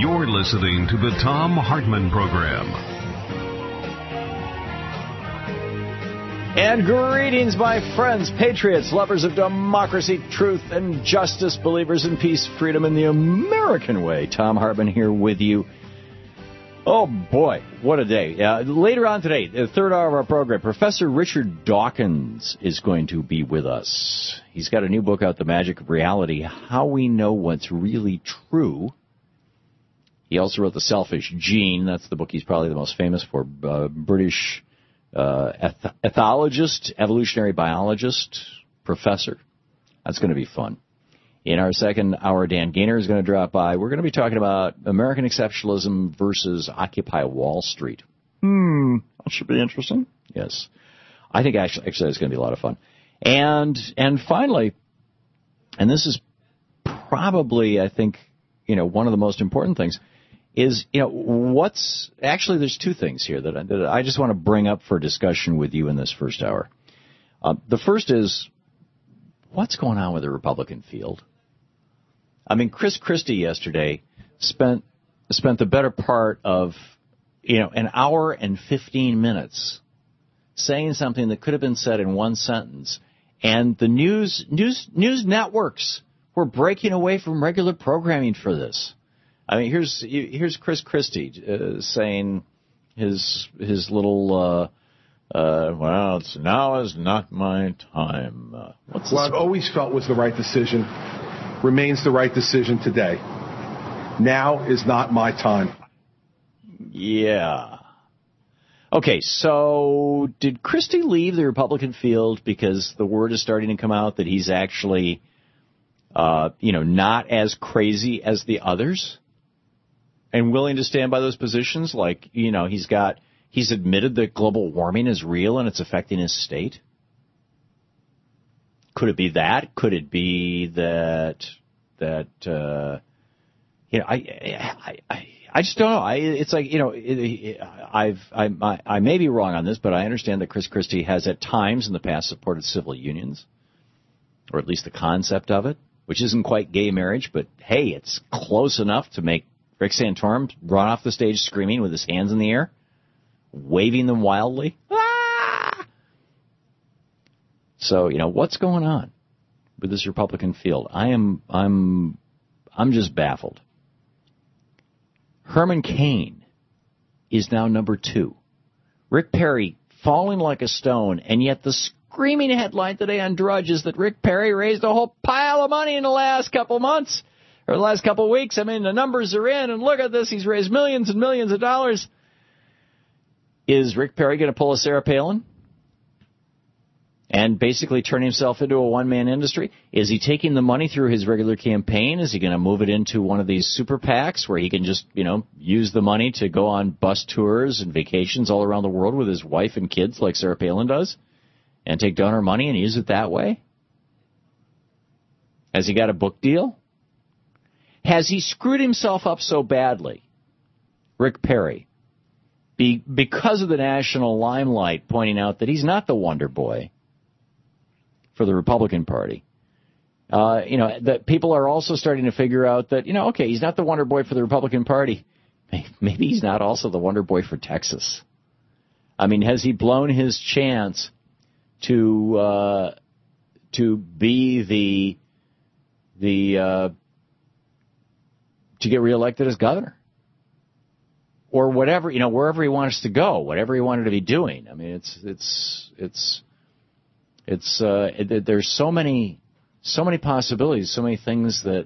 You're listening to the Thom Hartmann Program. And greetings, my friends, patriots, lovers of democracy, truth, and justice, believers in peace, freedom, and the American way. Thom Hartmann here with you. Oh, boy, what a day. Later on today, the third hour of our program, Professor Richard Dawkins is going to be with us. He's got a new book out, The Magic of Reality, How We Know What's Really True. He also wrote The Selfish Gene. That's the book he's probably the most famous for. British ethologist, evolutionary biologist, professor. That's going to be fun. In our second hour, Dan Gaynor is going to drop by. We're going to be talking about American exceptionalism versus Occupy Wall Street. That should be interesting. Yes. I think actually it's going to be a lot of fun. And finally, and this is probably, I think, one of the most important things, is, there's two things here that I just want to bring up for discussion with you in this first hour. The first is, what's going on with the Republican field? I mean, Chris Christie yesterday spent the better part of, an hour and 15 minutes saying something that could have been said in one sentence, and the news networks were breaking away from regular programming for this. I mean, here's Chris Christie saying his little now is not my time. What I've always felt was the right decision remains the right decision today. Now is not my time. Yeah. Okay, so did Christie leave the Republican field because the word is starting to come out that he's actually, not as crazy as the others? And willing to stand by those positions, like, he's admitted that global warming is real and it's affecting his state? Could it be that? Could it be that I just don't know. It's like, I may be wrong on this, but I understand that Chris Christie has at times in the past supported civil unions, or at least the concept of it, which isn't quite gay marriage, but hey, it's close enough to make Rick Santorum run off the stage screaming with his hands in the air, waving them wildly. Ah! So, what's going on with this Republican field? I'm just baffled. Herman Cain is now number 2. Rick Perry falling like a stone, and yet the screaming headline today on Drudge is that Rick Perry raised a whole pile of money in the last couple months. Or the last couple of weeks. I mean, the numbers are in, and look at this. He's raised millions and millions of dollars. Is Rick Perry going to pull a Sarah Palin and basically turn himself into a one-man industry? Is he taking the money through his regular campaign? Is he going to move it into one of these super PACs where he can just, use the money to go on bus tours and vacations all around the world with his wife and kids like Sarah Palin does and take donor money and use it that way? Has he got a book deal? Has he screwed himself up so badly, Rick Perry, because of the national limelight pointing out that he's not the wonder boy for the Republican Party? That people are also starting to figure out that, okay, he's not the wonder boy for the Republican Party. Maybe he's not also the wonder boy for Texas. I mean, has he blown his chance to be to get reelected as governor, or whatever, wherever he wants to go, whatever he wanted to be doing? I mean, there's so many possibilities, so many things that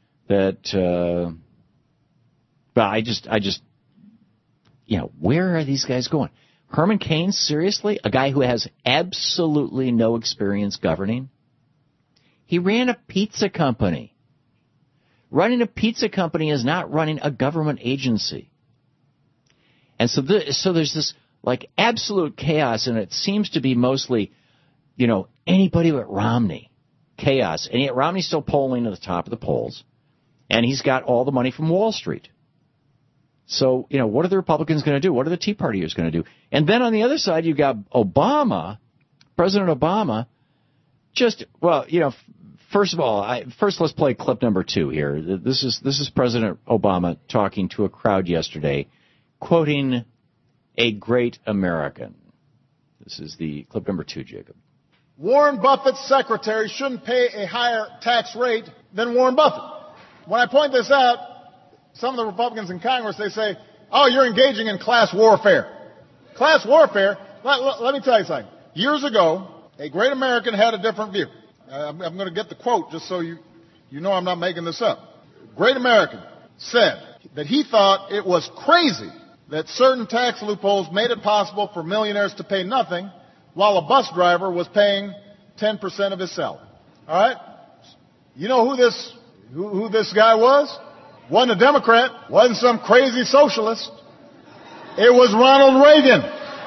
but I just, where are these guys going? Herman Cain, seriously, a guy who has absolutely no experience governing. He ran a pizza company. Running a pizza company is not running a government agency. And so there's this, like, absolute chaos, and it seems to be mostly, anybody but Romney. Chaos. And yet Romney's still polling at the top of the polls, and he's got all the money from Wall Street. So, what are the Republicans going to do? What are the Tea Partiers going to do? And then on the other side, you've got Obama, President Obama, just, First of all, let's play clip number 2 here. This is President Obama talking to a crowd yesterday, quoting a great American. This is the clip number 2, Jacob. Warren Buffett's secretary shouldn't pay a higher tax rate than Warren Buffett. When I point this out, some of the Republicans in Congress, they say, oh, you're engaging in class warfare. Class warfare? Let me tell you something. Years ago, a great American had a different view. I'm going to get the quote just so you know I'm not making this up. Great American said that he thought it was crazy that certain tax loopholes made it possible for millionaires to pay nothing while a bus driver was paying 10% of his salary. All right? You know who this guy was? Wasn't a Democrat. Wasn't some crazy socialist. It was Ronald Reagan.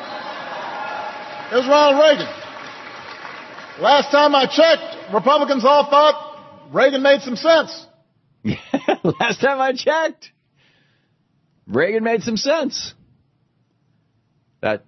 It was Ronald Reagan. Last time I checked, Republicans all thought Reagan made some sense. Last time I checked, Reagan made some sense. But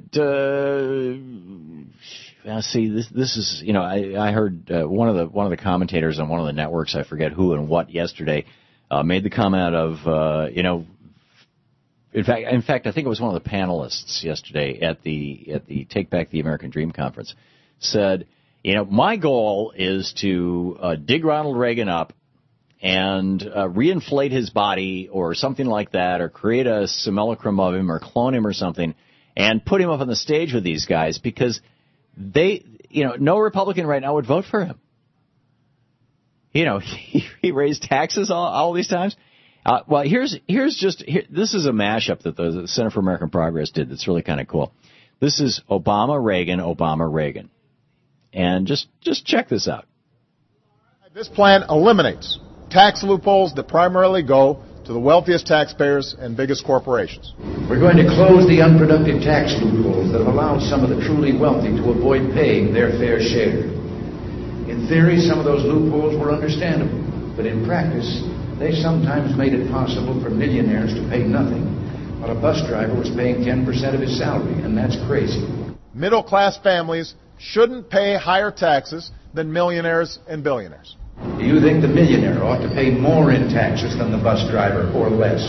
see, this is, you know, I heard one of the commentators on one of the networks, I forget who and what, yesterday, made the comment of, you know, in fact, I think it was one of the panelists yesterday at the Take Back the American Dream conference, said, you know, my goal is to dig Ronald Reagan up and reinflate his body or something like that, or create a simulacrum of him or clone him or something, and put him up on the stage with these guys, because they, you know, no Republican right now would vote for him. You know, he raised taxes all these times. Well, here's this is a mashup that the Center for American Progress did that's really kind of cool. This is Obama, Reagan. And just check this out. This plan eliminates tax loopholes that primarily go to the wealthiest taxpayers and biggest corporations. We're going to close the unproductive tax loopholes that have allowed some of the truly wealthy to avoid paying their fair share. In theory, some of those loopholes were understandable, but in practice, they sometimes made it possible for millionaires to pay nothing, while a bus driver was paying 10% of his salary, and that's crazy. Middle-class families shouldn't pay higher taxes than millionaires and billionaires. Do you think the millionaire ought to pay more in taxes than the bus driver, or less?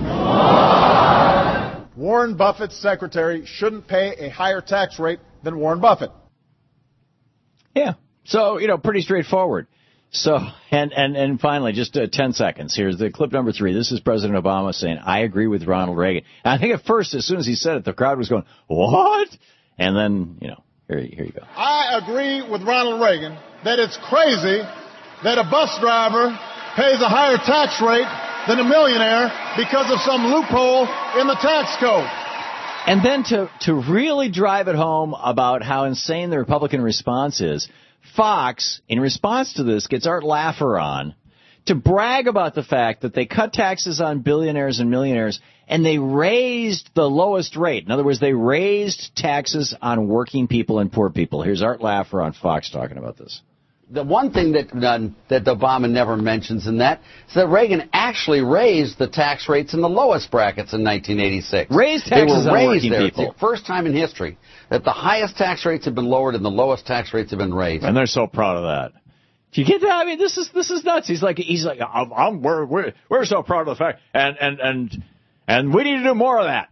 Warren Buffett's secretary shouldn't pay a higher tax rate than Warren Buffett. Yeah. So, you know, pretty straightforward. So, and finally, just 10 seconds. Here's the clip number 3. This is President Obama saying, I agree with Ronald Reagan. And I think at first, as soon as he said it, the crowd was going, what? And then, you know, here you go. I agree with Ronald Reagan that it's crazy that a bus driver pays a higher tax rate than a millionaire because of some loophole in the tax code. And then to really drive it home about how insane the Republican response is, Fox, in response to this, gets Art Laffer on to brag about the fact that they cut taxes on billionaires and millionaires, and they raised the lowest rate. In other words, they raised taxes on working people and poor people. Here's Art Laffer on Fox talking about this. The one thing that Obama never mentions in that is that Reagan actually raised the tax rates in the lowest brackets in 1986. Raised taxes on working people. It's the first time in history that the highest tax rates have been lowered and the lowest tax rates have been raised. And they're so proud of that. Do you get that? I mean, this is nuts. He's like, we're so proud of the fact, and we need to do more of that.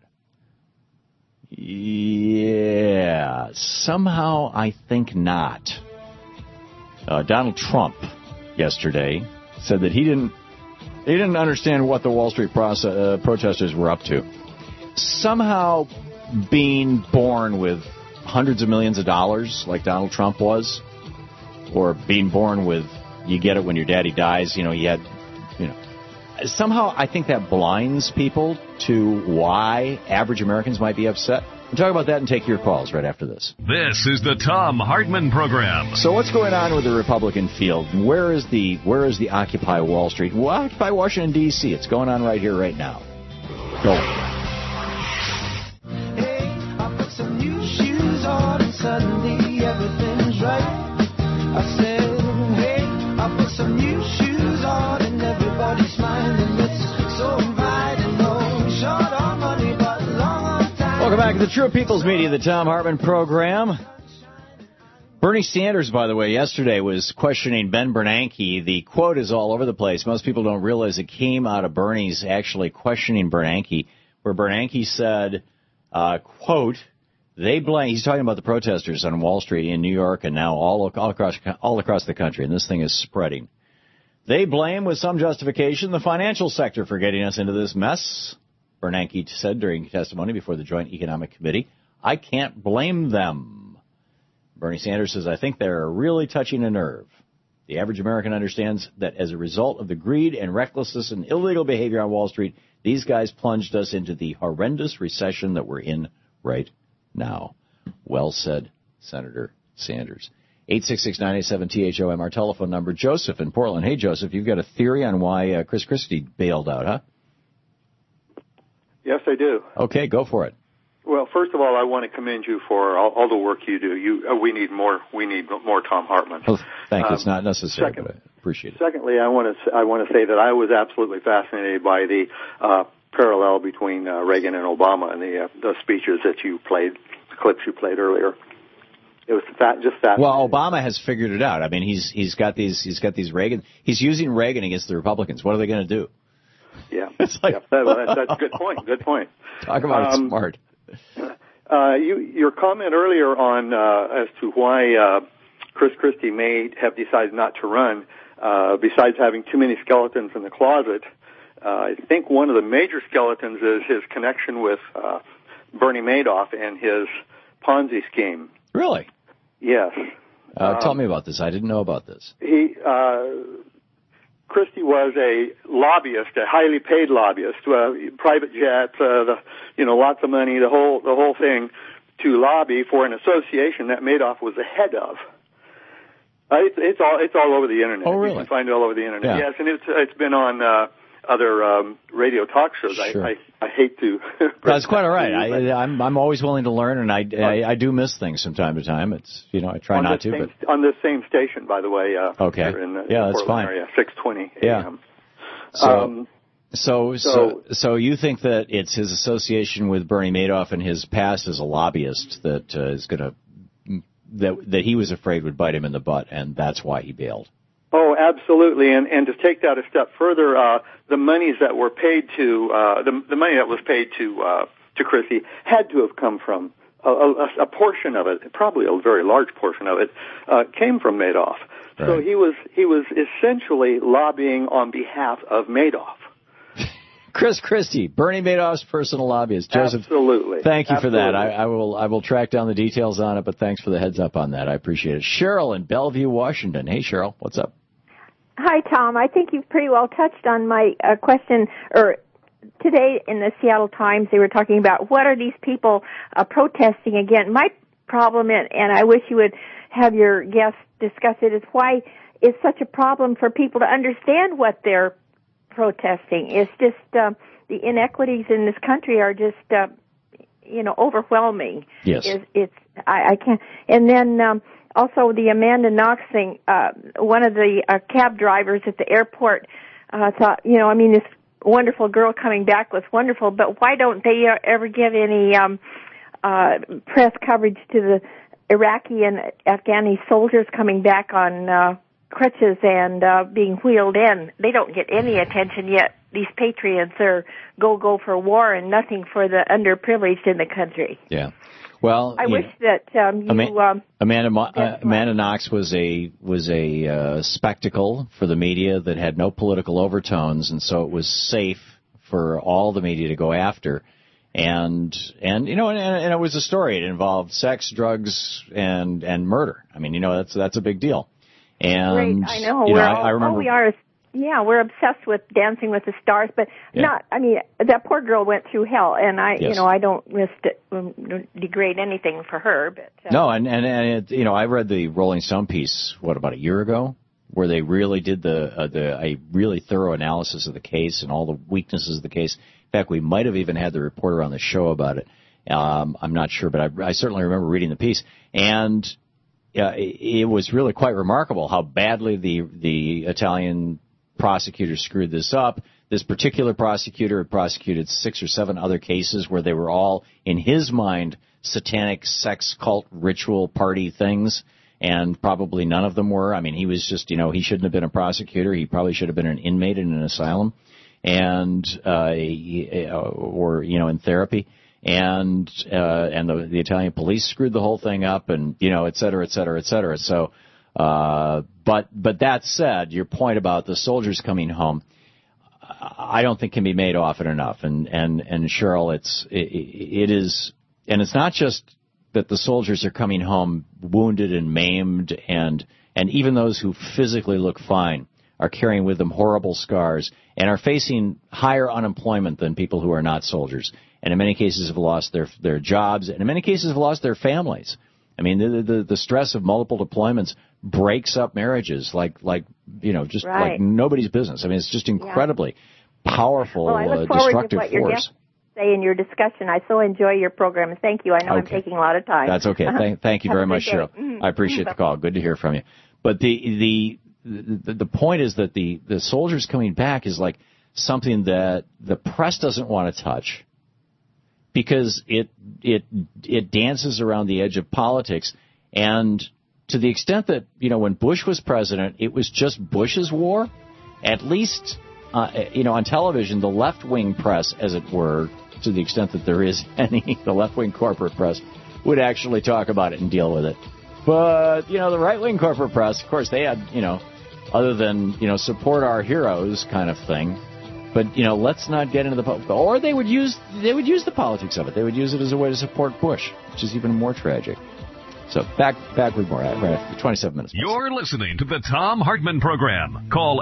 Yeah, somehow I think not. Donald Trump yesterday said that he didn't understand what the Wall Street protesters were up to. Somehow being born with hundreds of millions of dollars like Donald Trump was, or being born with, you get it when your daddy dies, somehow I think that blinds people to why average Americans might be upset. We'll talk about that and take your calls right after this. This is the Thom Hartmann Program. So what's going on with the Republican field? Where is the Occupy Wall Street? Well, Occupy Washington, D.C. It's going on right here, right now. Go. Hey, I put some new shoes on and suddenly everything's right. I said, hey, I put some new shoes on and everybody's smiling. It's so inviting, no short on money, but long on time. Welcome back to the True People's Media, the Thom Hartmann Program. Bernie Sanders, by the way, yesterday was questioning Ben Bernanke. The quote is all over the place. Most people don't realize it came out of Bernie's actually questioning Bernanke, where Bernanke said, quote, they blame, he's talking about the protesters on Wall Street in New York and now all across the country, and this thing is spreading. They blame, with some justification, the financial sector for getting us into this mess, Bernanke said during testimony before the Joint Economic Committee. I can't blame them. Bernie Sanders says, I think they're really touching a nerve. The average American understands that as a result of the greed and recklessness and illegal behavior on Wall Street, these guys plunged us into the horrendous recession that we're in right now. Well said, Senator Sanders. 866-987-THOM, our telephone number. Joseph in Portland. Hey, Joseph, you've got a theory on why Chris Christie bailed out, huh? Yes, I do. Okay, go for it. Well, first of all, I want to commend you for all the work you do. We need more Tom Hartman. Oh, thank you. It's not necessary, but I appreciate it. Secondly, I want to say that I was absolutely fascinated by the parallel between Reagan and Obama and the speeches that you played, the clips you played earlier. It was just fascinating. Well, Obama has figured it out. I mean, he's got these Reagan. He's using Reagan against the Republicans. What are they going to do? Yeah, it's like, that's a good point. Good point. Talk about smart. Your comment earlier on as to why Chris Christie may have decided not to run, besides having too many skeletons in the closet, I think one of the major skeletons is his connection with Bernie Madoff and his Ponzi scheme. Really? Yes. Tell me about this. I didn't know about this. Christie was a lobbyist, a highly paid lobbyist, private jets, lots of money, the whole thing, to lobby for an association that Madoff was the head of. It's all over the internet. Oh, really? You can find it all over the internet. Yeah. Yes, and it's been on other radio talk shows. Sure. I hate to. That's quite all right. I'm always willing to learn, and I do miss things from time to time. It's I try not to, but on this same station, by the way. Okay. Here in the that's Portland fine. Area, 620 AM. Yeah. So you think that it's his association with Bernie Madoff and his past as a lobbyist that is going to that he was afraid would bite him in the butt, and that's why he bailed. Oh, absolutely. And to take that a step further, the monies that were paid to the money that was paid to Christie had to have come from a portion of it, probably a very large portion of it, came from Madoff. Right. So he was essentially lobbying on behalf of Madoff. Chris Christie, Bernie Madoff's personal lobbyist. Joseph, absolutely. Thank you absolutely. for that. I will track down the details on it, but thanks for the heads up on that. I appreciate it. Cheryl in Bellevue, Washington. Hey, Cheryl, what's up? Hi, Tom. I think you've pretty well touched on my question. Today in the Seattle Times, they were talking about what are these people protesting again. My problem, and I wish you would have your guests discuss it, is why it's such a problem for people to understand what they're protesting. It's just the inequities in this country are just overwhelming. Yes, I can't. And then also the Amanda Knox thing. One of the cab drivers at the airport thought, this wonderful girl coming back was wonderful, but why don't they ever give any press coverage to the Iraqi and Afghani soldiers coming back on crutches and being wheeled in? They don't get any attention yet. These patriots are go for war and nothing for the underprivileged in the country. Yeah. Well, I wish that Amanda Knox was a spectacle for the media that had no political overtones, and so it was safe for all the media to go after. And it was a story. It involved sex, drugs, and murder. I mean, that's a big deal. And great, I know. I remember we are. Yeah, we're obsessed with Dancing with the Stars, but that poor girl went through hell, and I don't degrade anything for her, but no, and I read the Rolling Stone piece about a year ago, where they really did a really thorough analysis of the case and all the weaknesses of the case. In fact, we might have even had the reporter on the show about it. I'm not sure, but I certainly remember reading the piece, and it was really quite remarkable how badly the Italian prosecutor screwed this up. This particular prosecutor had prosecuted 6 or 7 other cases where they were all, in his mind, satanic sex cult ritual party things, and probably none of them were. I mean, he was just, he shouldn't have been a prosecutor. He probably should have been an inmate in an asylum, and or in therapy. And the Italian police screwed the whole thing up, and et cetera, et cetera, et cetera. So, but that said, your point about the soldiers coming home, I don't think can be made often enough. And Cheryl, it is, and it's not just that the soldiers are coming home wounded and maimed, and even those who physically look fine are carrying with them horrible scars and are facing higher unemployment than people who are not soldiers. And in many cases have lost their jobs, and in many cases have lost their families. I mean, the stress of multiple deployments breaks up marriages like just right. like nobody's business. I mean, it's just incredibly powerful, well, I look forward destructive to what your force. guests say in your discussion. I so enjoy your program, and thank you. I know I'm taking a lot of time. That's okay. Thank you very much, Cheryl. Mm-hmm. I appreciate the call. Good to hear from you. But the point is that the soldiers coming back is like something that the press doesn't want to touch, because it dances around the edge of politics. And to the extent that, when Bush was president, it was just Bush's war, at least, on television, the left-wing press, as it were, to the extent that there is any, the left-wing corporate press, would actually talk about it and deal with it. But, the right-wing corporate press, of course, they had, other than, support our heroes kind of thing. But, let's not get into the... Or they would use the politics of it. They would use it as a way to support Bush, which is even more tragic. So back with more. Right after 27 minutes. You're listening to the Thom Hartmann Program. Call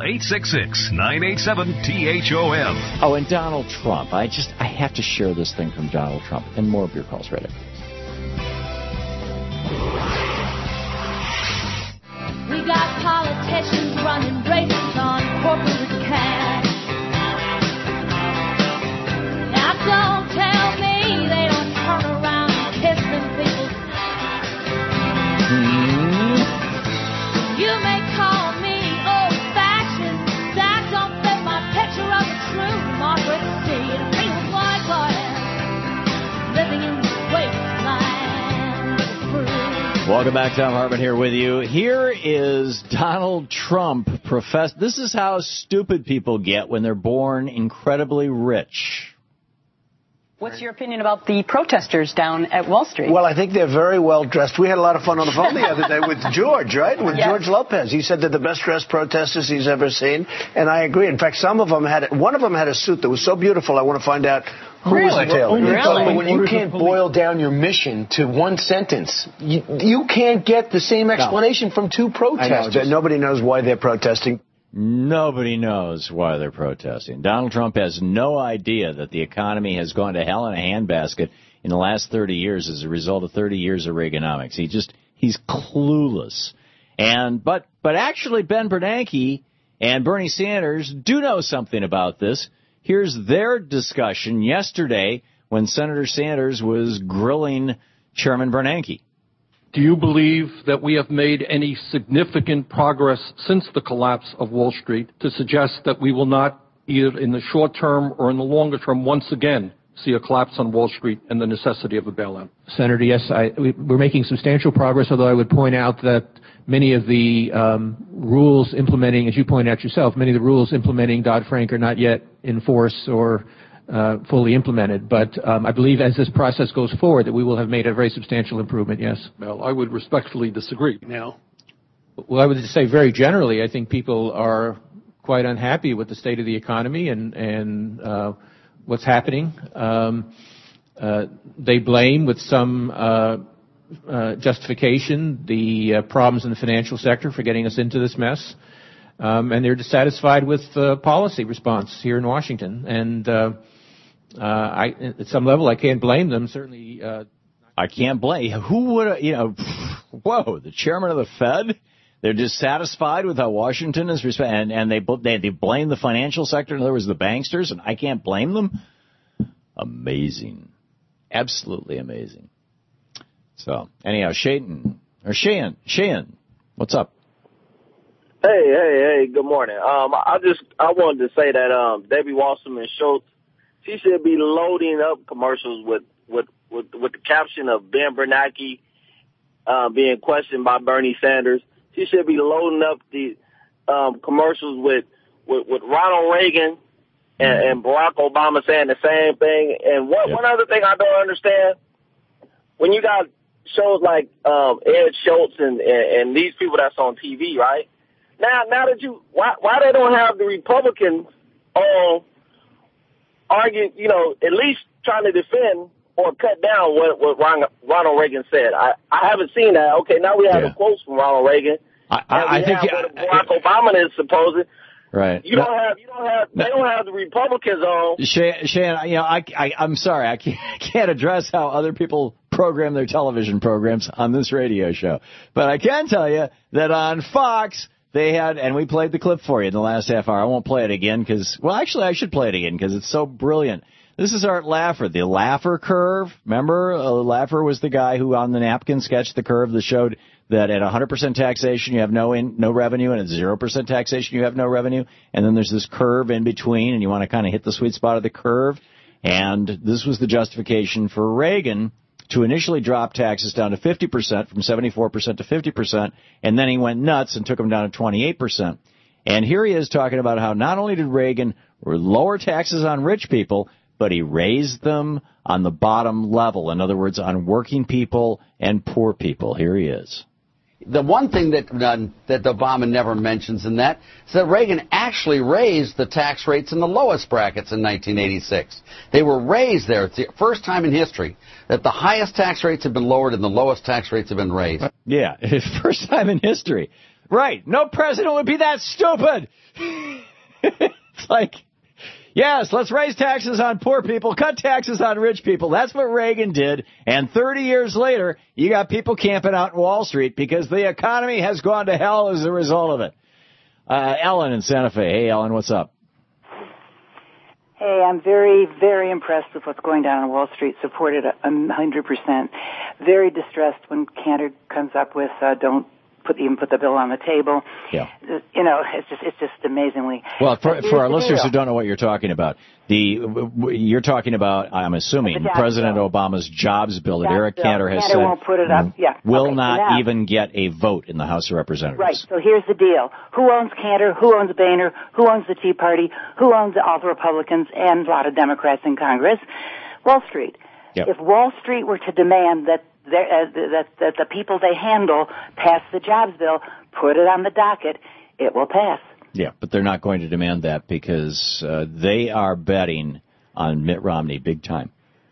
866-987-THOM. Oh, and Donald Trump. I have to share this thing from Donald Trump. And more of your calls right after. We got politicians running races on corporate cash. Now don't tell me they don't turn around and kiss them people. You may call me old-fashioned, that don't fit my picture of the true democracy. And people's lives are living in the wasteland of free. Welcome back. Thom Hartmann here with you. Here is Donald Trump. This is how stupid people get when they're born incredibly rich. What's your opinion about the protesters down at Wall Street? Well, I think they're very well dressed. We had a lot of fun on the phone the other day with George, right? With George Lopez. He said they're the best dressed protesters he's ever seen. And I agree. In fact, one of them had a suit that was so beautiful, I want to find out who was the tailor. Really? When you can't boil down your mission to one sentence, you can't get the same explanation from two protesters. Nobody knows why they're protesting. Nobody knows why they're protesting. Donald Trump has no idea that the economy has gone to hell in a handbasket in the last 30 years as a result of 30 years of Reaganomics. He's clueless. But actually Ben Bernanke and Bernie Sanders do know something about this. Here's their discussion yesterday when Senator Sanders was grilling Chairman Bernanke. Do you believe that we have made any significant progress since the collapse of Wall Street to suggest that we will not, either in the short term or in the longer term, once again see a collapse on Wall Street and the necessity of a bailout? Senator, yes, we're making substantial progress, although I would point out that many of the rules implementing, as you point out yourself, many of the rules implementing Dodd-Frank are not yet in force or fully implemented. But I believe as this process goes forward that we will have made a very substantial improvement, yes. Well, I would respectfully disagree. No. Well, I would just say very generally, I think people are quite unhappy with the state of the economy and what's happening. They blame with some justification the problems in the financial sector for getting us into this mess. And they're dissatisfied with the policy response here in Washington. And at some level, I can't blame them. Certainly, I can't blame. Who would, whoa, the chairman of the Fed? They're dissatisfied with how Washington is and they blame the financial sector. In other words, the banksters, and I can't blame them. Amazing, absolutely amazing. So anyhow, Cheyenne, what's up? Hey, good morning. I wanted to say that Debbie Wasserman Schultz, she should be loading up commercials with the caption of Ben Bernanke being questioned by Bernie Sanders. She should be loading up the commercials with Ronald Reagan and Barack Obama saying the same thing. And one other thing I don't understand, when you got shows like Ed Schultz and these people that's on TV, right? Now that why they don't have the Republicans arguing, at least trying to defend or cut down what Ronald Reagan said. I haven't seen that. Okay, now we have the quotes from Ronald Reagan. I think what Barack Obama is supposing. Right. They don't have the Republicans on. Shan, I'm sorry, I can't address how other people program their television programs on this radio show. But I can tell you that on Fox, they had, and we played the clip for you in the last half hour. I won't play it again because, well, actually, I should play it again because it's so brilliant. This is Art Laffer, the Laffer curve. Remember, Laffer was the guy who on the napkin sketched the curve that showed that at 100% taxation you have no revenue, and at 0% taxation you have no revenue. And then there's this curve in between, and you want to kind of hit the sweet spot of the curve. And this was the justification for Reagan to initially drop taxes down to 50% from 74% to 50%, and then he went nuts and took them down to 28%. And here he is talking about how not only did Reagan lower taxes on rich people, but he raised them on the bottom level. In other words, on working people and poor people. Here he is. The one thing that Obama never mentions in that is that Reagan actually raised the tax rates in the lowest brackets in 1986. They were raised there. It's the first time in history that the highest tax rates have been lowered and the lowest tax rates have been raised. Yeah, first time in history. Right. No president would be that stupid. It's like, yes, let's raise taxes on poor people, cut taxes on rich people. That's what Reagan did. And 30 years later, you got people camping out in Wall Street because the economy has gone to hell as a result of it. Ellen in Santa Fe. Hey, Ellen, what's up? Hey, I'm very, very impressed with what's going down on Wall Street. Supported 100%. Very distressed when Cantor comes up with don't even put the bill on the table. Yeah. It's just amazingly. Well, for our listeners who don't know what you're talking about, you're talking about, I'm assuming, President Obama's jobs bill that Eric Cantor has said won't put it up. Yeah. will not even get a vote in the House of Representatives. Right. So here's the deal. Who owns Cantor? Who owns Boehner? Who owns the Tea Party? Who owns all the Republicans and a lot of Democrats in Congress? Wall Street. Yep. If Wall Street were to demand that the people they handle pass the jobs bill, put it on the docket, it will pass. Yeah, but they're not going to demand that because they are betting on Mitt Romney big time.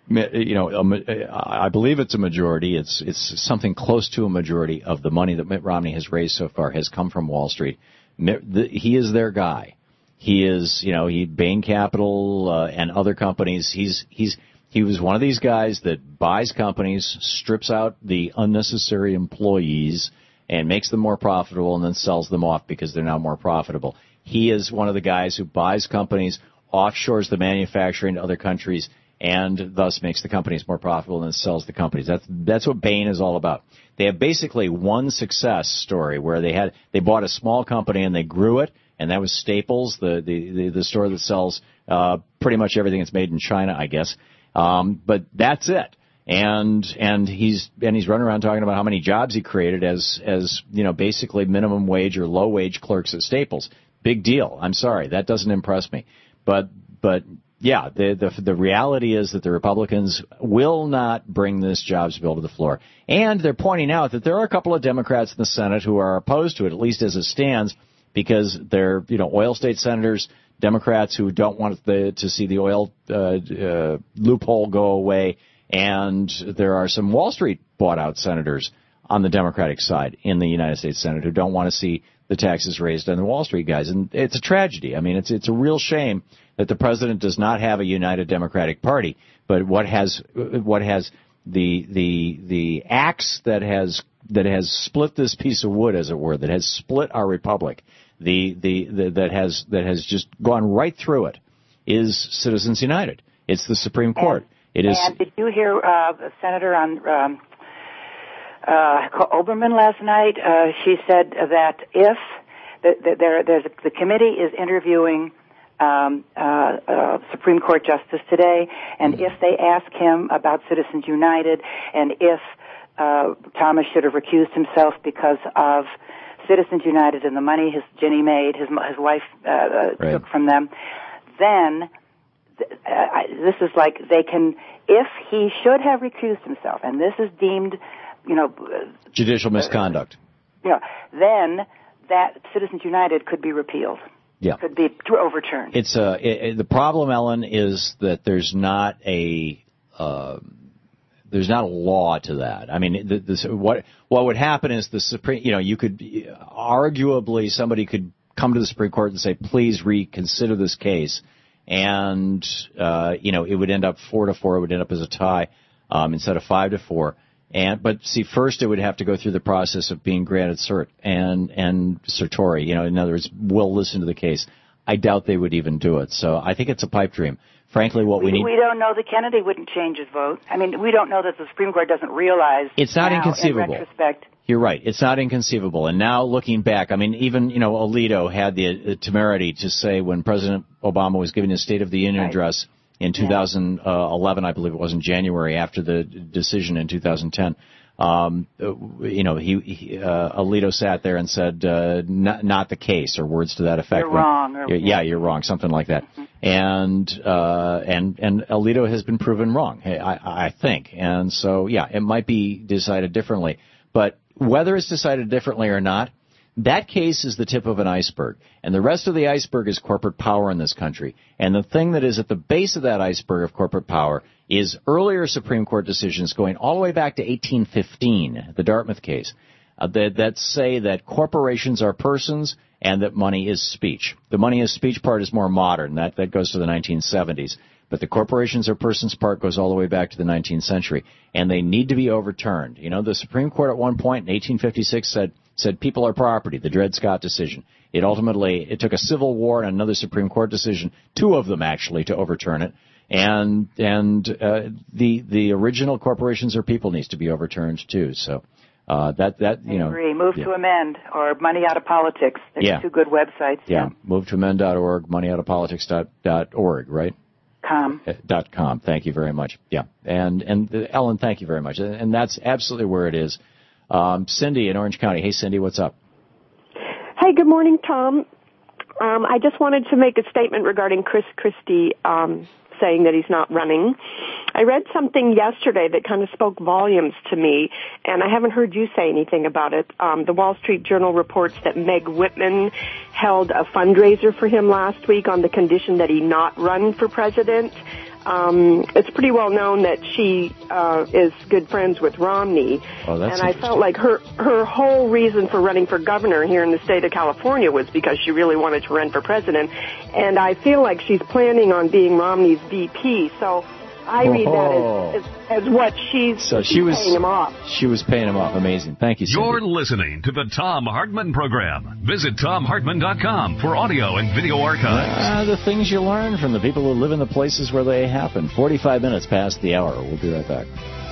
I believe it's a majority. It's something close to a majority of the money that Mitt Romney has raised so far has come from Wall Street. He is their guy. He is, Bain Capital and other companies. He was one of these guys that buys companies, strips out the unnecessary employees, and makes them more profitable and then sells them off because they're now more profitable. He is one of the guys who buys companies, offshores the manufacturing to other countries, and thus makes the companies more profitable and then sells the companies. That's what Bain is all about. They have basically one success story where they bought a small company and they grew it, and that was Staples, the store that sells pretty much everything that's made in China, I guess. But that's it. And he's running around talking about how many jobs he created as basically minimum wage or low wage clerks at Staples. Big deal. I'm sorry, that doesn't impress me. But yeah, the reality is that the Republicans will not bring this jobs bill to the floor. And they're pointing out that there are a couple of Democrats in the Senate who are opposed to it, at least as it stands, because they're oil state senators, Democrats who don't want to see the oil loophole go away, and there are some Wall Street bought-out senators on the Democratic side in the United States Senate who don't want to see the taxes raised on the Wall Street guys. And it's a tragedy. I mean, it's a real shame that the president does not have a united Democratic Party. But what has the axe that has split this piece of wood, as it were, that has split our republic, that has just gone right through it, is Citizens United. It's the Supreme Court. It is. And did you hear a senator on Oberman last night? She said that if the committee is interviewing Supreme Court justice today, and if they ask him about Citizens United, and if Thomas should have recused himself because of Citizens United and the money Ginny made, his wife took from them, then this is like they can, if he should have recused himself, and this is deemed, judicial misconduct. Then that Citizens United could be repealed. Yeah. Could be overturned. It's the problem, Ellen, is that there's not a law to that. I mean, what would happen is the Supreme, you could arguably somebody could come to the Supreme Court and say, please reconsider this case, and it would end up 4-4. It would end up as a tie instead of 5-4. But see, first it would have to go through the process of being granted cert and certiorari. In other words, we'll listen to the case. I doubt they would even do it. So I think it's a pipe dream. Frankly, what we need. We don't know that Kennedy wouldn't change his vote. I mean, we don't know that the Supreme Court doesn't realize. It's not now, inconceivable. In retrospect. You're right. It's not inconceivable. And now looking back, I mean, even, Alito had the temerity to say when President Obama was giving his State of the Union address in 2011, I believe it was in January after the decision in 2010, Alito sat there and said, not the case, or words to that effect. You're wrong. You're wrong, something like that. And Alito has been proven wrong, I think. And so, it might be decided differently. But whether it's decided differently or not, that case is the tip of an iceberg. And the rest of the iceberg is corporate power in this country. And the thing that is at the base of that iceberg of corporate power is earlier Supreme Court decisions going all the way back to 1815, the Dartmouth case, that say that corporations are persons and that money is speech. The money is speech part is more modern. That goes to the 1970s. But the corporations are persons part goes all the way back to the 19th century. And they need to be overturned. The Supreme Court at one point in 1856 said people are property, the Dred Scott decision. It took a civil war and another Supreme Court decision, two of them actually, to overturn it. And the original corporations or people needs to be overturned too. So I agree. Move to amend or Money Out of Politics. There's two good websites. Yeah. Move to amend.org, moneyoutofpolitics.org, right? .com. Thank you very much. Yeah. And Ellen, thank you very much. And that's absolutely where it is. Cindy in Orange County. Hey, Cindy, what's up? Hey, good morning, Tom. I just wanted to make a statement regarding Chris Christie saying that he's not running. I read something yesterday that kind of spoke volumes to me, and I haven't heard you say anything about it. The Wall Street Journal reports that Meg Whitman held a fundraiser for him last week on the condition that he not run for president. It's pretty well known that she is good friends with Romney, and I felt like her whole reason for running for governor here in the state of California was because she really wanted to run for president, and I feel like she's planning on being Romney's VP, so I read that as what she's paying him off. She was paying him off. Amazing. Thank you, Cindy. You're listening to the Thom Hartmann Program. Visit ThomHartmann.com for audio and video archives. The things you learn from the people who live in the places where they happen. 45 minutes past the hour. We'll be right back.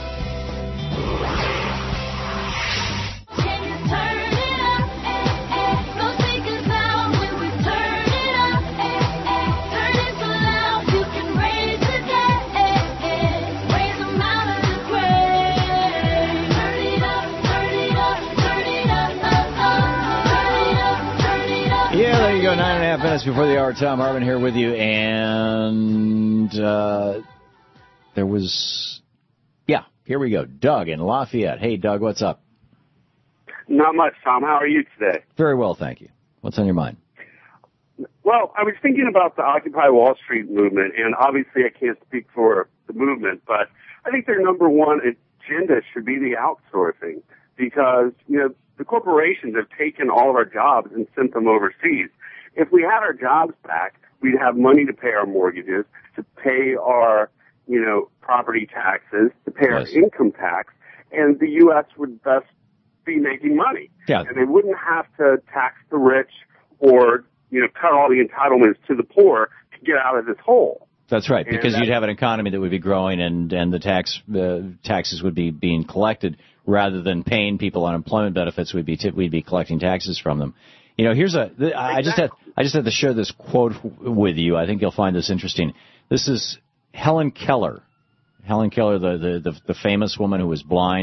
There you go, 9.5 minutes before the hour. Thom Hartmann here with you, and there was, here we go. Doug in Lafayette. Hey, Doug, what's up? Not much, Tom. How are you today? Very well, thank you. What's on your mind? Well, I was thinking about the Occupy Wall Street movement, and obviously I can't speak for the movement, but I think their number one agenda should be the outsourcing, because, the corporations have taken all of our jobs and sent them overseas. If we had our jobs back, we'd have money to pay our mortgages, to pay our, property taxes, to pay our income tax, and the U.S. would thus be making money. Yeah. And they wouldn't have to tax the rich or, cut all the entitlements to the poor to get out of this hole. That's right, because you'd have an economy that would be growing and the taxes would be being collected rather than paying people unemployment benefits. We'd be collecting taxes from them. I just had to share this quote with you. I think you'll find this interesting. This is Helen Keller. Helen Keller, the famous woman who was blind,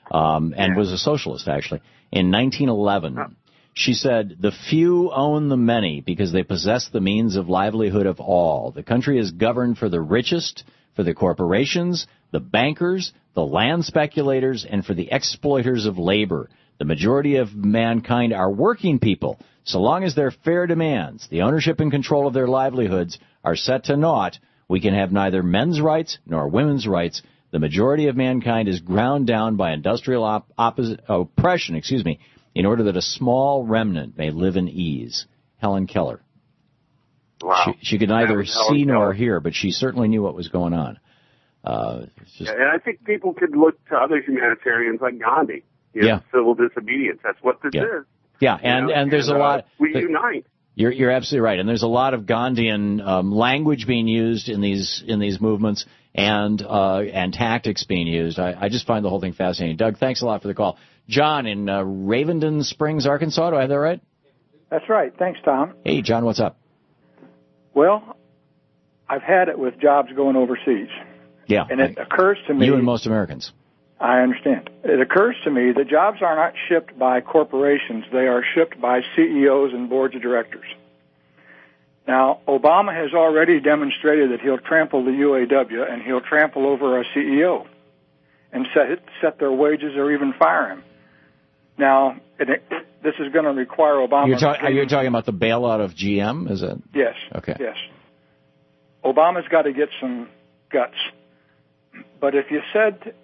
and was a socialist, actually, in 1911. She said, "The few own the many because they possess the means of livelihood of all. The country is governed for the richest, for the corporations, the bankers, the land speculators, and for the exploiters of labor. The majority of mankind are working people. So long as their fair demands, the ownership and control of their livelihoods, are set to naught, we can have neither men's rights nor women's rights. The majority of mankind is ground down by industrial oppression, in order that a small remnant may live in ease." Helen Keller. Wow. She could neither see nor hear, but she certainly knew what was going on. And I think people could look to other humanitarians like Gandhi. Civil disobedience. That's what this is. Yeah, and there's a lot. We unite. You're absolutely right, and there's a lot of Gandhian language being used in these movements and tactics being used. I just find the whole thing fascinating. Doug, thanks a lot for the call. John in Ravenden Springs, Arkansas. Do I have that right? That's right. Thanks, Tom. Hey, John, what's up? Well, I've had it with jobs going overseas. Yeah. And it occurs to me... You and most Americans. I understand. It occurs to me that jobs are not shipped by corporations. They are shipped by CEOs and boards of directors. Now, Obama has already demonstrated that he'll trample the UAW and he'll trample over a CEO and set their wages or even fire him. Now, this is going to require Obama... You're talking about the bailout of GM? Is it? Yes. Okay. Yes. Obama's got to get some guts. But if you said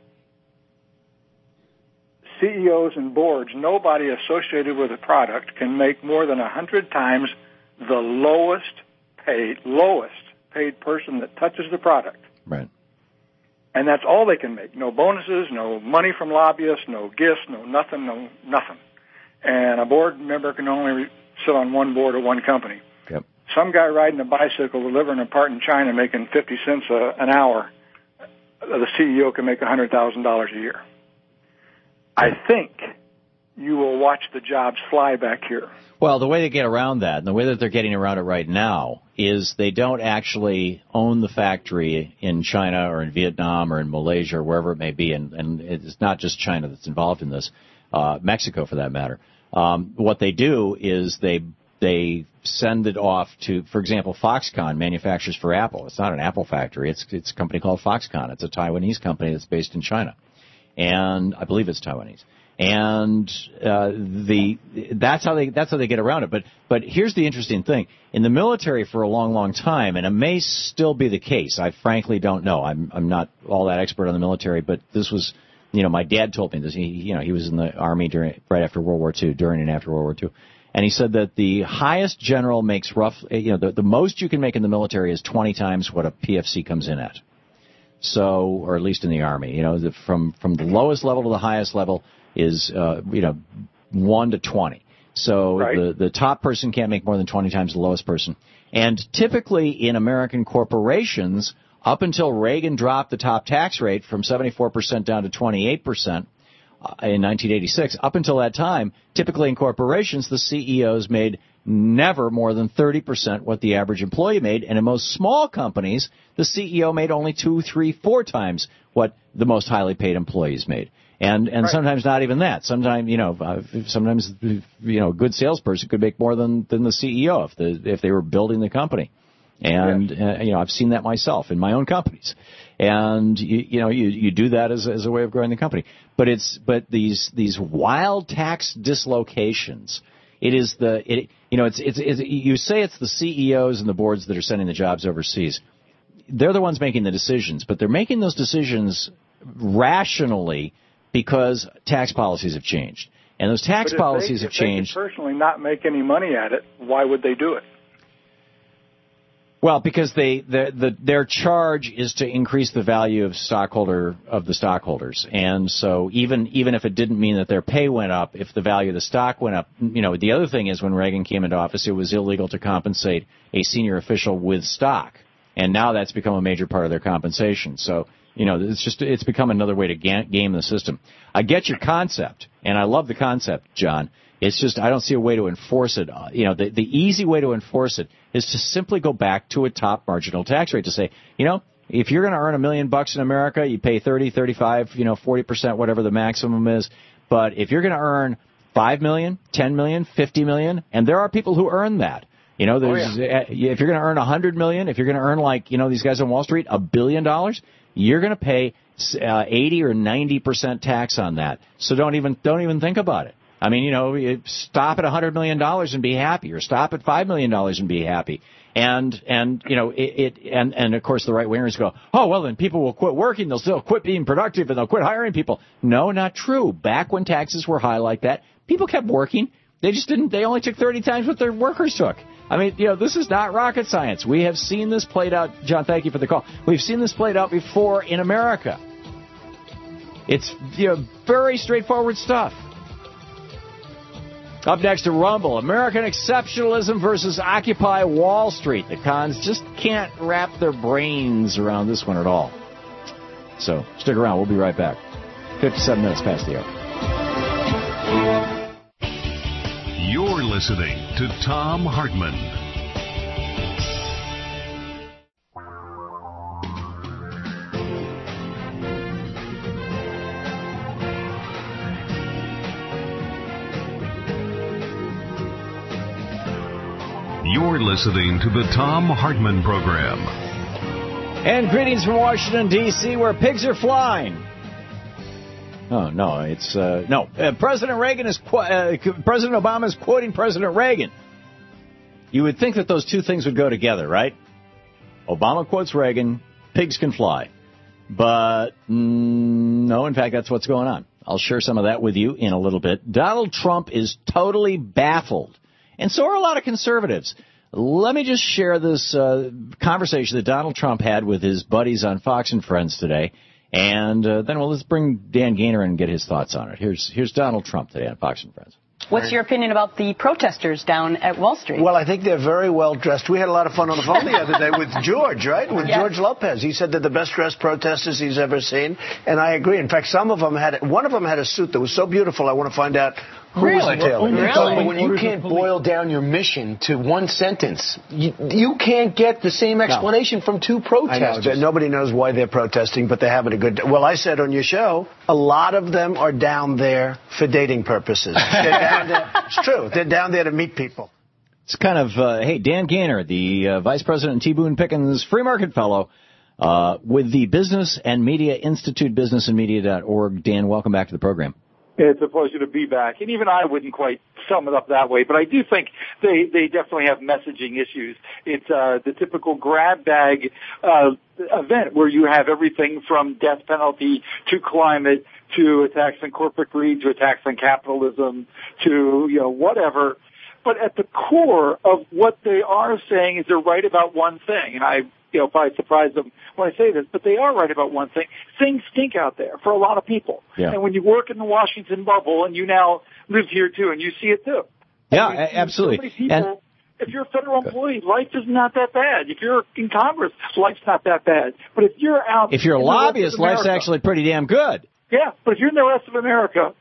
CEOs and boards, nobody associated with a product can make more than 100 times the lowest paid person that touches the product. Right. And that's all they can make. No bonuses, no money from lobbyists, no gifts, no nothing. And a board member can only sit on one board of one company. Yep. Some guy riding a bicycle delivering a part in China making 50 cents an hour, the CEO can make $100,000 a year. I think you will watch the jobs fly back here. Well, the way they get around that, and the way that they're getting around it right now, is they don't actually own the factory in China or in Vietnam or in Malaysia or wherever it may be, and it's not just China that's involved in this, Mexico for that matter. What they do is they send it off to, for example, Foxconn manufactures for Apple. It's not an Apple factory. It's a company called Foxconn. It's a Taiwanese company that's based in China. And I believe it's Taiwanese. And that's how they get around it. But here's the interesting thing: in the military for a long time, and it may still be the case. I frankly don't know. I'm not all that expert on the military, but this was, my dad told me this. He was in the Army right after World War II, during and after World War II, and he said that the highest general makes the most you can make in the military is 20 times what a PFC comes in at. So, or at least in the Army, from the lowest level to the highest level is 1 to 20. So right. the top person can't make more than 20 times the lowest person. And typically in American corporations, up until Reagan dropped the top tax rate from 74% down to 28% in 1986, up until that time, typically in corporations, the CEOs made never more than 30% what the average employee made. And in most small companies, the CEO made only 2, 3, 4 times what the most highly paid employees made. And right. Sometimes not even that. Sometimes, a good salesperson could make more than the CEO if they were building the company. And, yes. I've seen that myself in my own companies. And, you do that as a way of growing the company. But these wild tax dislocations, you say it's the CEOs and the boards that are sending the jobs overseas. They're the ones making the decisions, but they're making those decisions rationally because tax policies have changed. And those tax policies have changed. If they could personally not make any money at it, why would they do it? Well, because their charge is to increase the value of the stockholders, and so even if it didn't mean that their pay went up, if the value of the stock went up, the other thing is when Reagan came into office, it was illegal to compensate a senior official with stock, and now that's become a major part of their compensation. So it's become another way to game the system. I get your concept, and I love the concept, John. It's just I don't see a way to enforce it. The easy way to enforce it is to simply go back to a top marginal tax rate to say, If you're going to earn $1 million in America, you pay 30, 35, 40%, whatever the maximum is. But if you're going to earn $5 million, $10 million, $50 million, and there are people who earn that. If you're going to earn $100 million, if you're going to earn like these guys on Wall Street, $1 billion, you're going to pay 80 or 90% tax on that. So don't even think about it. I mean, stop at $100 million and be happy, or stop at $5 million and be happy. And of course the right wingers go, oh, well, then people will quit working, they'll still quit being productive, and they'll quit hiring people. No, not true. Back when taxes were high like that, people kept working. They only took 30 times what their workers took. I mean, this is not rocket science. We have seen this played out. John, thank you for the call. We've seen this played out before in America. It's very straightforward stuff. Up next to Rumble, American exceptionalism versus Occupy Wall Street. The cons just can't wrap their brains around this one at all. So stick around. We'll be right back. 57 minutes past the hour. You're listening to Thom Hartmann. You're listening to the Thom Hartmann Program. And greetings from Washington, D.C., where pigs are flying. Oh, no, it's, no. President Obama is quoting President Reagan. You would think that those two things would go together, right? Obama quotes Reagan, pigs can fly. But no, in fact, that's what's going on. I'll share some of that with you in a little bit. Donald Trump is totally baffled. And so are a lot of conservatives. Let me just share this conversation that Donald Trump had with his buddies on Fox and Friends today. And then let's bring Dan Gaynor in and get his thoughts on it. Here's Donald Trump today on Fox and Friends. What's your opinion about the protesters down at Wall Street? Well, I think they're very well dressed. We had a lot of fun on the phone the other day with George, right? With George Lopez. He said they're the best dressed protesters he's ever seen. And I agree. In fact, one of them had a suit that was so beautiful, I want to find out who was the tailor. But when you can't boil down your mission to one sentence, you can't get the same explanation from two protesters. I know. Nobody knows why they're protesting, but they're having a good day. Well, I said on your show, a lot of them are down there for dating purposes. They're down there. It's true. They're down there to meet people. It's kind of, hey, Dan Gaynor, the Vice President T. Boone Pickens Free Market Fellow with the Business and Media Institute, businessandmedia.org. Dan, welcome back to the program. It's a pleasure to be back. And even I wouldn't quite sum it up that way, but I do think they definitely have messaging issues. It's the typical grab bag event where you have everything from death penalty to climate to attacks on corporate greed to attacks on capitalism to, whatever. But at the core of what they are saying is they're right about one thing. And I probably surprise them when I say this, but they are right about one thing. Things stink out there for a lot of people. Yeah. And when you work in the Washington bubble, and you now live here too, and you see it too. Yeah, absolutely. So many people, if you're a federal employee, life is not that bad. If you're in Congress, life's not that bad. But if you're out... If you're a lobbyist, life's actually pretty damn good. Yeah, but if you're in the rest of America,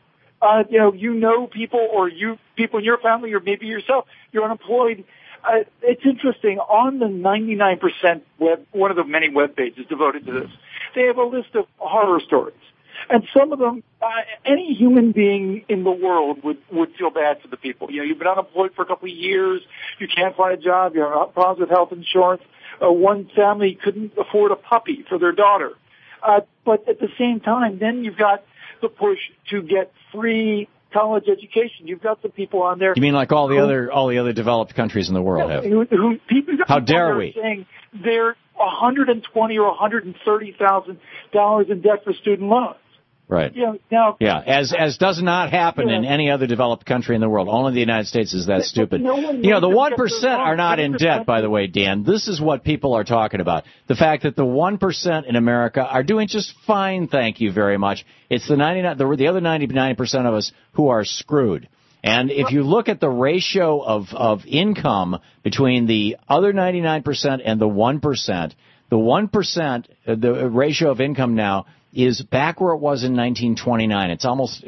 people or people in your family or maybe yourself, you're unemployed. It's interesting. On the 99% one of the many web pages devoted to this, they have a list of horror stories. And some of them, any human being in the world would feel bad for the people. You've been unemployed for a couple of years. You can't find a job. You have problems with health insurance. One family couldn't afford a puppy for their daughter. But at the same time, then you've got the push to get free college education. You've got some people on there. You mean like all the other developed countries in the world have? How dare we? Saying they're $120,000 or $130,000 in debt for student loans. Right. Now, as does not happen in any other developed country in the world. Only the United States is that stupid. The 1% are not in debt, by the way, Dan. This is what people are talking about. The fact that the 1% in America are doing just fine, thank you very much. It's the other 99% of us who are screwed. And if you look at the ratio of income between the other 99% and the 1%, the 1%, the ratio of income now is back where it was in 1929. It's almost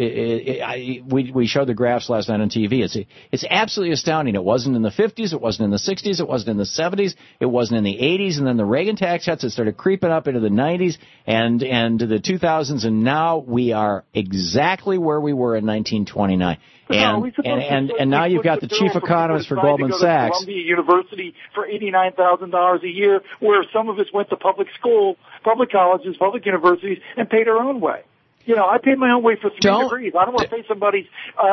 we showed the graphs last night on TV. It's absolutely astounding. It wasn't in the 50s, it wasn't in the 60s, it wasn't in the 70s, it wasn't in the 80s, and then the Reagan tax cuts. It started creeping up into the 90s and the 2000s, and now we are exactly where we were in 1929. And now you've got the chief economist for Goldman Sachs. Columbia University for $89,000 a year, where some of us went to public school, public colleges, public universities, and paid our own way. You know, I paid my own way for 3 degrees. I don't want to pay somebody's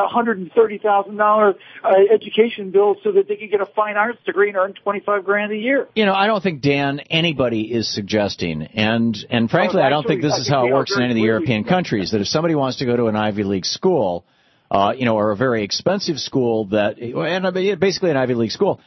$130,000 education bill so that they can get a fine arts degree and earn $25,000 a year. You know, I don't think, Dan, anybody is suggesting, and frankly, I don't think this is how it works in any of the European countries, that if somebody wants to go to an Ivy League school, or a very expensive school basically an Ivy League school,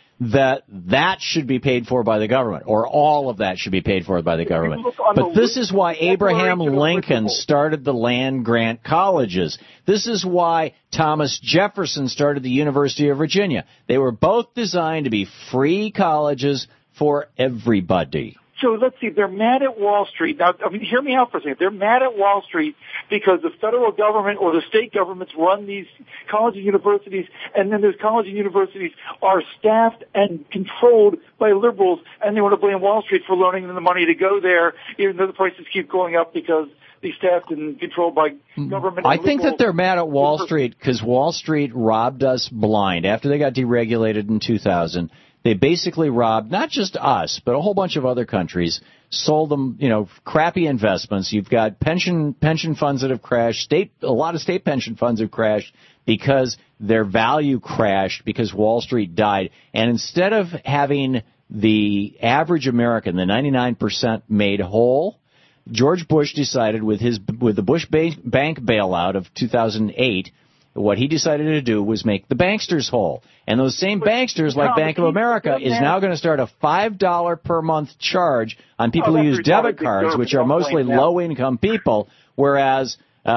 that should be paid for by the government, or all of that should be paid for by the government. But this is why Abraham Lincoln started the land-grant colleges. This is why Thomas Jefferson started the University of Virginia. They were both designed to be free colleges for everybody. So let's see, they're mad at Wall Street. Now, I mean, hear me out for a second. They're mad at Wall Street because the federal government or the state governments run these colleges and universities, and then those colleges and universities are staffed and controlled by liberals, and they want to blame Wall Street for loaning them the money to go there, even though the prices keep going up because they're staffed and controlled by government. I think that they're mad at Wall Street because Wall Street robbed us blind. After they got deregulated in 2000, they basically robbed not just us, but a whole bunch of other countries, sold them, crappy investments. You've got pension funds that have crashed. A lot of state pension funds have crashed because their value crashed because Wall Street died. And instead of having the average American, the 99% made whole, George Bush decided with the Bush bank bailout of 2008, what he decided to do was make the banksters whole. And those same banksters, like Bank of America, is now going to start a $5 per month charge on people who use debit cards, which are mostly low-income people, whereas,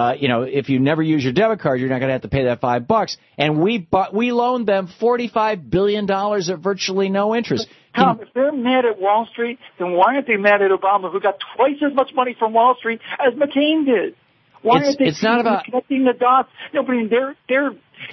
if you never use your debit card, you're not going to have to pay that $5. And we loaned them $45 billion at virtually no interest. Tom, if they're mad at Wall Street, then why aren't they mad at Obama, who got twice as much money from Wall Street as McCain did? Why aren't they connecting the dots? No, but I mean, they're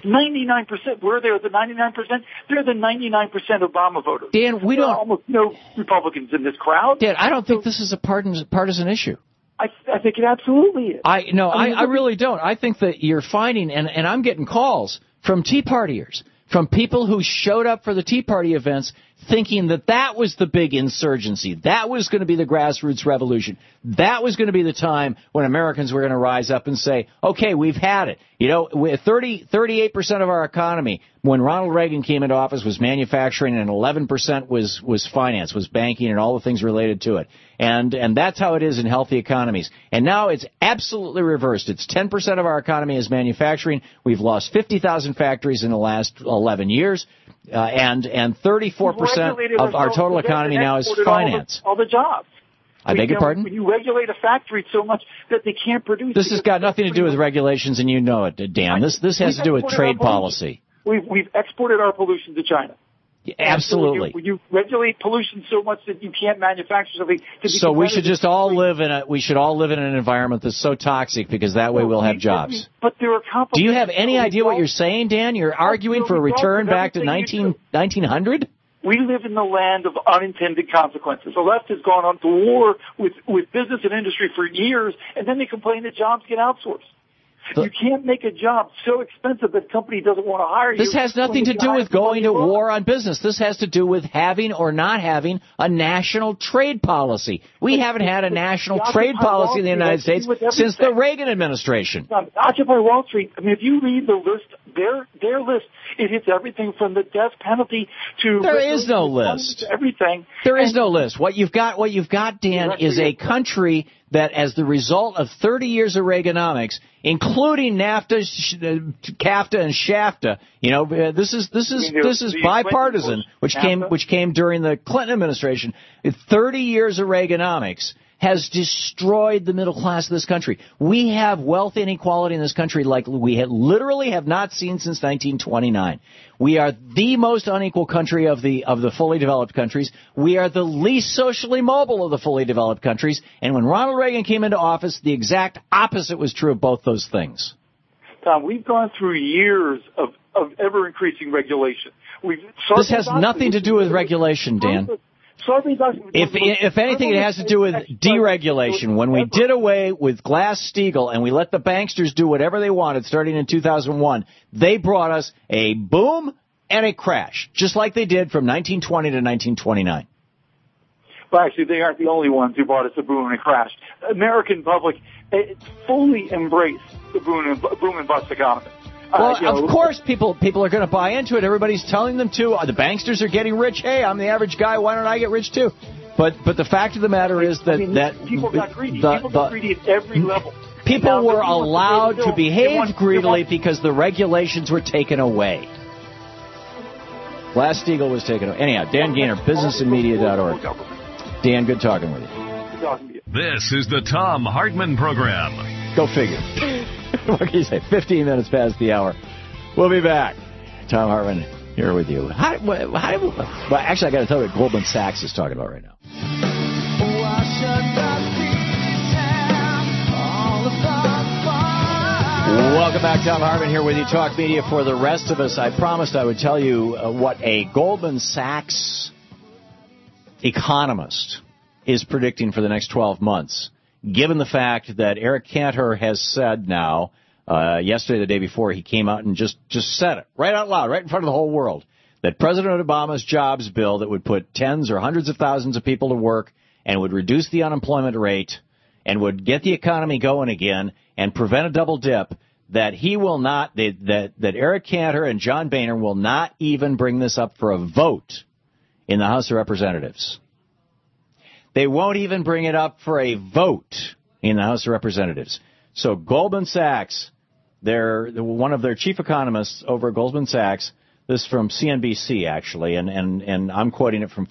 99%. We're there, the 99%. They're the 99% Obama voters. Dan, there are almost no Republicans in this crowd. Dan, I don't think this is a partisan issue. I think it absolutely is. I really don't. I think that you're finding, and I'm getting calls from Tea Partiers, from people who showed up for the Tea Party events thinking that was the big insurgency. That was going to be the grassroots revolution. That was going to be the time when Americans were going to rise up and say, okay, we've had it. 38% of our economy when Ronald Reagan came into office was manufacturing, and 11% was finance, was banking, and all the things related to it. And that's how it is in healthy economies. And now it's absolutely reversed. It's 10% of our economy is manufacturing. We've lost 50,000 factories in the last 11 years. And 34% of our total economy now is finance. All the jobs. I beg your pardon? When you regulate a factory so much that they can't produce. This has got nothing to do with regulations, and you know it, Dan. This has to do with trade policy. We've exported our pollution to China. Absolutely. When you regulate pollution so much that you can't manufacture something. So we should just all live in an environment that's so toxic, because that way we'll have jobs. But there are complications. Do you have any idea what you're saying, Dan? You're arguing for a return back to 1900? We live in the land of unintended consequences. The left has gone on to war with business and industry for years, and then they complain that jobs get outsourced. You can't make a job so expensive that a company doesn't want to hire you. This has nothing to do with going to war on business. This has to do with having or not having a national trade policy. We haven't had a national trade policy in the United States since the Reagan administration. Occupy Wall Street. I mean, if you read the list, their list, it hits everything from the death penalty to... There is no list. Everything. There is no list. What you've got, Dan, is a country that, as the result of 30 years of Reaganomics, including NAFTA, CAFTA, and SHAFTA, this is bipartisan, which came during the Clinton administration. 30 years of Reaganomics has destroyed the middle class of this country. We have wealth inequality in this country like we literally have not seen since 1929. We are the most unequal country of the fully developed countries. We are the least socially mobile of the fully developed countries. And when Ronald Reagan came into office, the exact opposite was true of both those things. Tom, we've gone through years of ever-increasing regulation. This has nothing to do with regulation, Dan. If anything, it has to do with deregulation. When we did away with Glass-Steagall and we let the banksters do whatever they wanted starting in 2001, they brought us a boom and a crash, just like they did from 1920 to 1929. Well, actually, they aren't the only ones who brought us a boom and a crash. American public fully embraced the boom and bust economy. Well, of course, people are going to buy into it. Everybody's telling them to. The banksters are getting rich. Hey, I'm the average guy. Why don't I get rich too? But the fact of the matter is that people got greedy. People got greedy at every level. People were allowed to behave greedily because the regulations were taken away. Glass-Steagall was taken away. Anyhow, Dan Gaynor, businessandmedia.org. Dan, good talking with you. This is the Thom Hartmann Program. Go figure. What can you say? 15 minutes past the hour. We'll be back. Thom Hartmann here with you. Well, actually, I got to tell you what Goldman Sachs is talking about right now. Welcome back. Thom Hartmann here with you. Talk Media for the rest of us. I promised I would tell you what a Goldman Sachs economist is predicting for the next 12 months. Given the fact that Eric Cantor has said now, yesterday, the day before, he came out and just said it right out loud, right in front of the whole world, that President Obama's jobs bill that would put tens or hundreds of thousands of people to work and would reduce the unemployment rate and would get the economy going again and prevent a double dip, that he will not, that Eric Cantor and John Boehner will not even bring this up for a vote in the House of Representatives. They won't even bring it up for a vote in the House of Representatives. So Goldman Sachs, one of their chief economists over at Goldman Sachs, this is from CNBC actually, and I'm quoting it from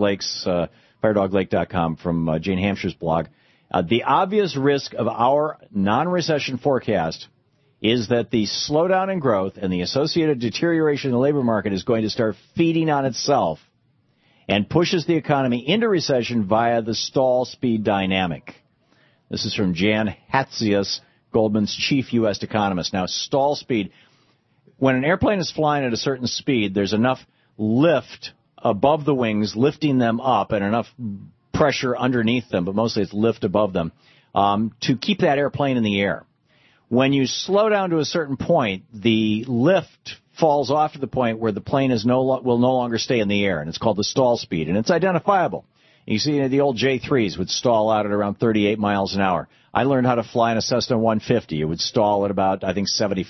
FireDogLake.com from Jane Hampshire's blog. The obvious risk of our non-recession forecast is that the slowdown in growth and the associated deterioration in the labor market is going to start feeding on itself and pushes the economy into recession via the stall speed dynamic. This is from Jan Hatzius, Goldman's chief U.S. economist. Now, stall speed, when an airplane is flying at a certain speed, there's enough lift above the wings, lifting them up, and enough pressure underneath them, but mostly it's lift above them, to keep that airplane in the air. When you slow down to a certain point, the lift falls off to the point where the plane will no longer stay in the air, and it's called the stall speed, and it's identifiable. You see, the old J-3s would stall out at around 38 miles an hour. I learned how to fly in a Cessna 150. It would stall at about, I think,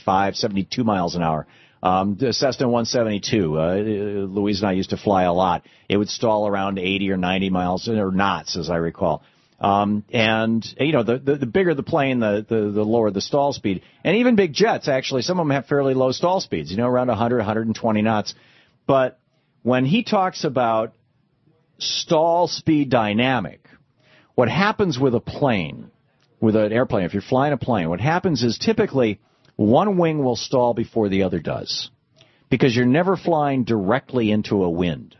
72 miles an hour. The Cessna 172, Louise and I used to fly a lot. It would stall around 80 or 90 miles, or knots, as I recall. And, you know, the bigger the plane, the lower the stall speed. And even big jets, actually, some of them have fairly low stall speeds, around 100, 120 knots. But when he talks about stall speed dynamic, what happens with a plane, with an airplane, if you're flying a plane, what happens is typically one wing will stall before the other does, because you're never flying directly into a wind.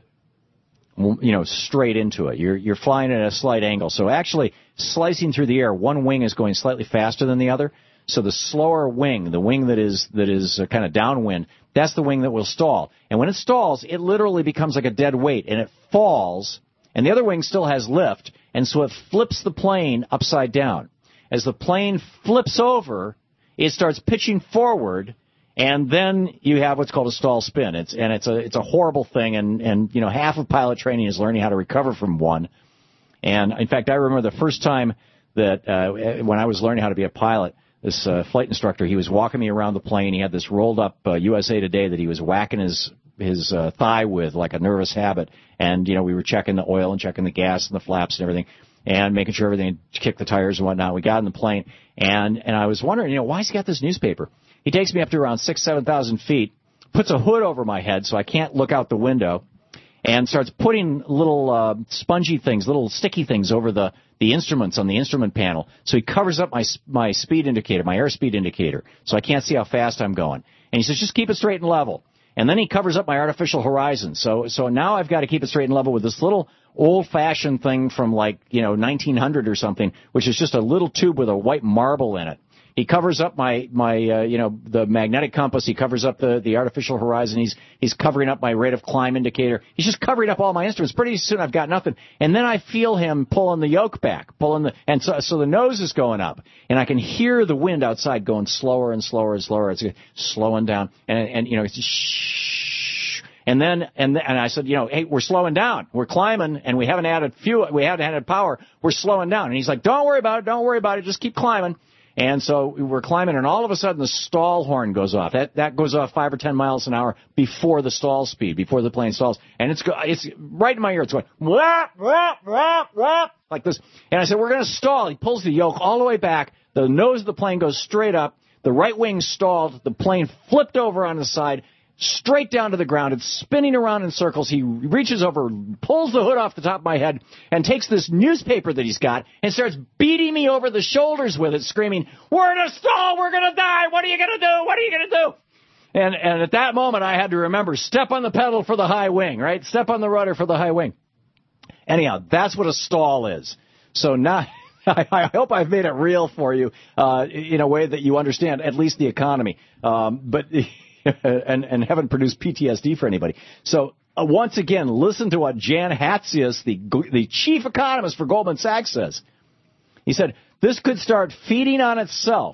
Straight into it. You're flying at a slight angle. So actually, slicing through the air, one wing is going slightly faster than the other. So the slower wing, the wing that is kind of downwind, that's the wing that will stall. And when it stalls, it literally becomes like a dead weight, and it falls, and the other wing still has lift, and so it flips the plane upside down. As the plane flips over, it starts pitching forward, and then you have what's called a stall spin. It's a horrible thing, and half of pilot training is learning how to recover from one. And in fact, I remember the first time that when I was learning how to be a pilot, this flight instructor, he was walking me around the plane. He had this rolled up USA Today that he was whacking his thigh with like a nervous habit. And we were checking the oil and checking the gas and the flaps and everything, and making sure everything kicked the tires and whatnot. We got in the plane, and I was wondering, why has he got this newspaper? He takes me up to around 6,000 to 7,000 feet, puts a hood over my head so I can't look out the window, and starts putting little spongy things, little sticky things over the instruments on the instrument panel. So he covers up my speed indicator, my airspeed indicator, so I can't see how fast I'm going. And he says, just keep it straight and level. And then he covers up my artificial horizon. So now I've got to keep it straight and level with this little old-fashioned thing from 1900 or something, which is just a little tube with a white marble in it. He covers up my the magnetic compass. He covers up the artificial horizon. He's covering up my rate of climb indicator. He's just covering up all my instruments. Pretty soon I've got nothing. And then I feel him pulling the yoke back, and so the nose is going up, and I can hear the wind outside going slower and slower and slower. It's slowing down, and it's shh. And I said, hey, we're slowing down. We're climbing, and we haven't added fuel. We haven't added power. We're slowing down. And he's like, don't worry about it. Don't worry about it. Just keep climbing. And so we're climbing, and all of a sudden the stall horn goes off. That goes off 5 or 10 miles an hour before the stall speed, before the plane stalls. And it's right in my ear. It's going, whap, whap, whap, whap, like this. And I said, we're going to stall. He pulls the yoke all the way back. The nose of the plane goes straight up. The right wing stalled. The plane flipped over on the side, straight down to the ground. It's spinning around in circles. He reaches over, pulls the hood off the top of my head, and takes this newspaper that he's got and starts beating me over the shoulders with it, screaming, we're in a stall, we're going to die, what are you going to do, what are you going to do? And at that moment, I had to remember, step on the pedal for the high wing, right? Step on the rudder for the high wing. Anyhow, that's what a stall is. So now, I hope I've made it real for you in a way that you understand at least the economy. But... and haven't produced PTSD for anybody. So once again, listen to what Jan Hatzius, the chief economist for Goldman Sachs, says. He said, this could start feeding on itself.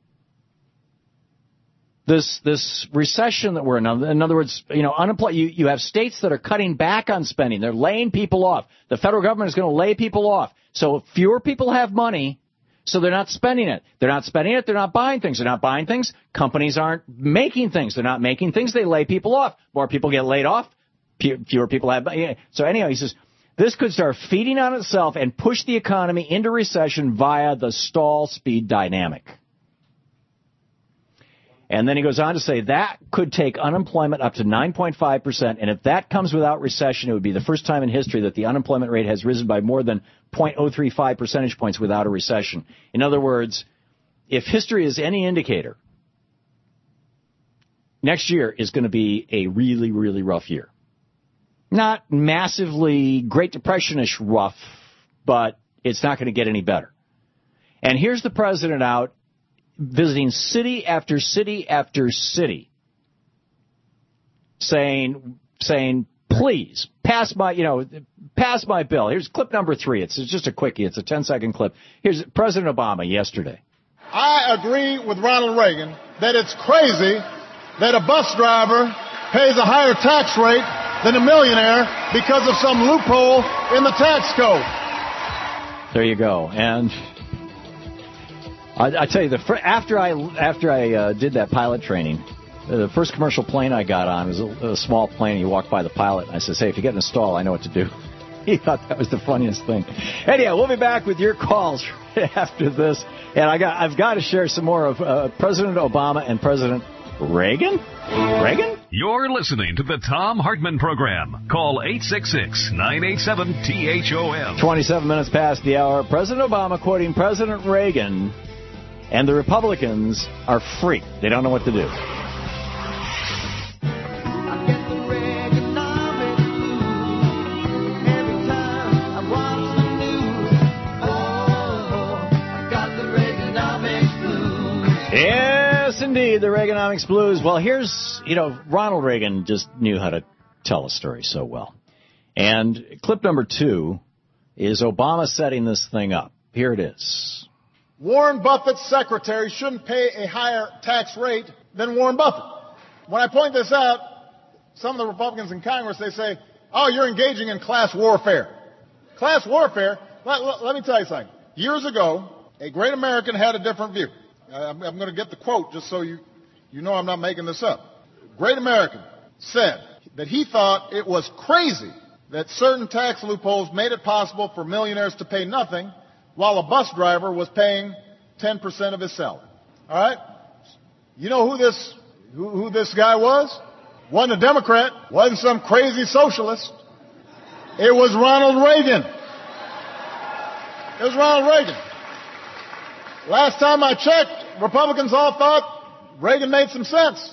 This recession that we're in other words, you have states that are cutting back on spending. They're laying people off. The federal government is going to lay people off. So if fewer people have money, so they're not spending it. They're not spending it. They're not buying things. They're not buying things. Companies aren't making things. They're not making things. They lay people off. More people get laid off. Fewer people have. So anyway, he says, this could start feeding on itself and push the economy into recession via the stall speed dynamic. And then he goes on to say that could take unemployment up to 9.5%. And if that comes without recession, it would be the first time in history that the unemployment rate has risen by more than 0.035 percentage points without a recession. In other words, if history is any indicator, next year is going to be a really, really rough year. Not massively Great Depression-ish rough, but it's not going to get any better. And here's the president out visiting city after city after city, saying, please pass my bill. Here's clip number 3. It's just a quickie. It's a 10-second clip. Here's President Obama yesterday. I agree with Ronald Reagan that it's crazy that a bus driver pays a higher tax rate than a millionaire because of some loophole in the tax code. There you go. And I tell you, after I did that pilot training, the first commercial plane I got on was a small plane. You walk by the pilot, and I said, "Hey, if you get in a stall, I know what to do." He thought that was the funniest thing. Anyhow, we'll be back with your calls after this, and I've got to share some more of President Obama and President Reagan. You're listening to the Thom Hartmann Program. Call 866-987-THOM. 27 minutes past the hour. President Obama quoting President Reagan. And the Republicans are freaked. They don't know what to do. Yes, indeed, the Reaganomics blues. Well, here's, Ronald Reagan just knew how to tell a story so well. And clip number 2 is Obama setting this thing up. Here it is. Warren Buffett's secretary shouldn't pay a higher tax rate than Warren Buffett. When I point this out, some of the Republicans in Congress, they say, oh, you're engaging in class warfare. Class warfare? Let me tell you something. Years ago, a great American had a different view. I'm going to get the quote just so you know I'm not making this up. A great American said that he thought it was crazy that certain tax loopholes made it possible for millionaires to pay nothing while a bus driver was paying 10% of his salary. All right? You know who this guy was? Wasn't a Democrat. Wasn't some crazy socialist. It was Ronald Reagan. It was Ronald Reagan. Last time I checked, Republicans all thought Reagan made some sense.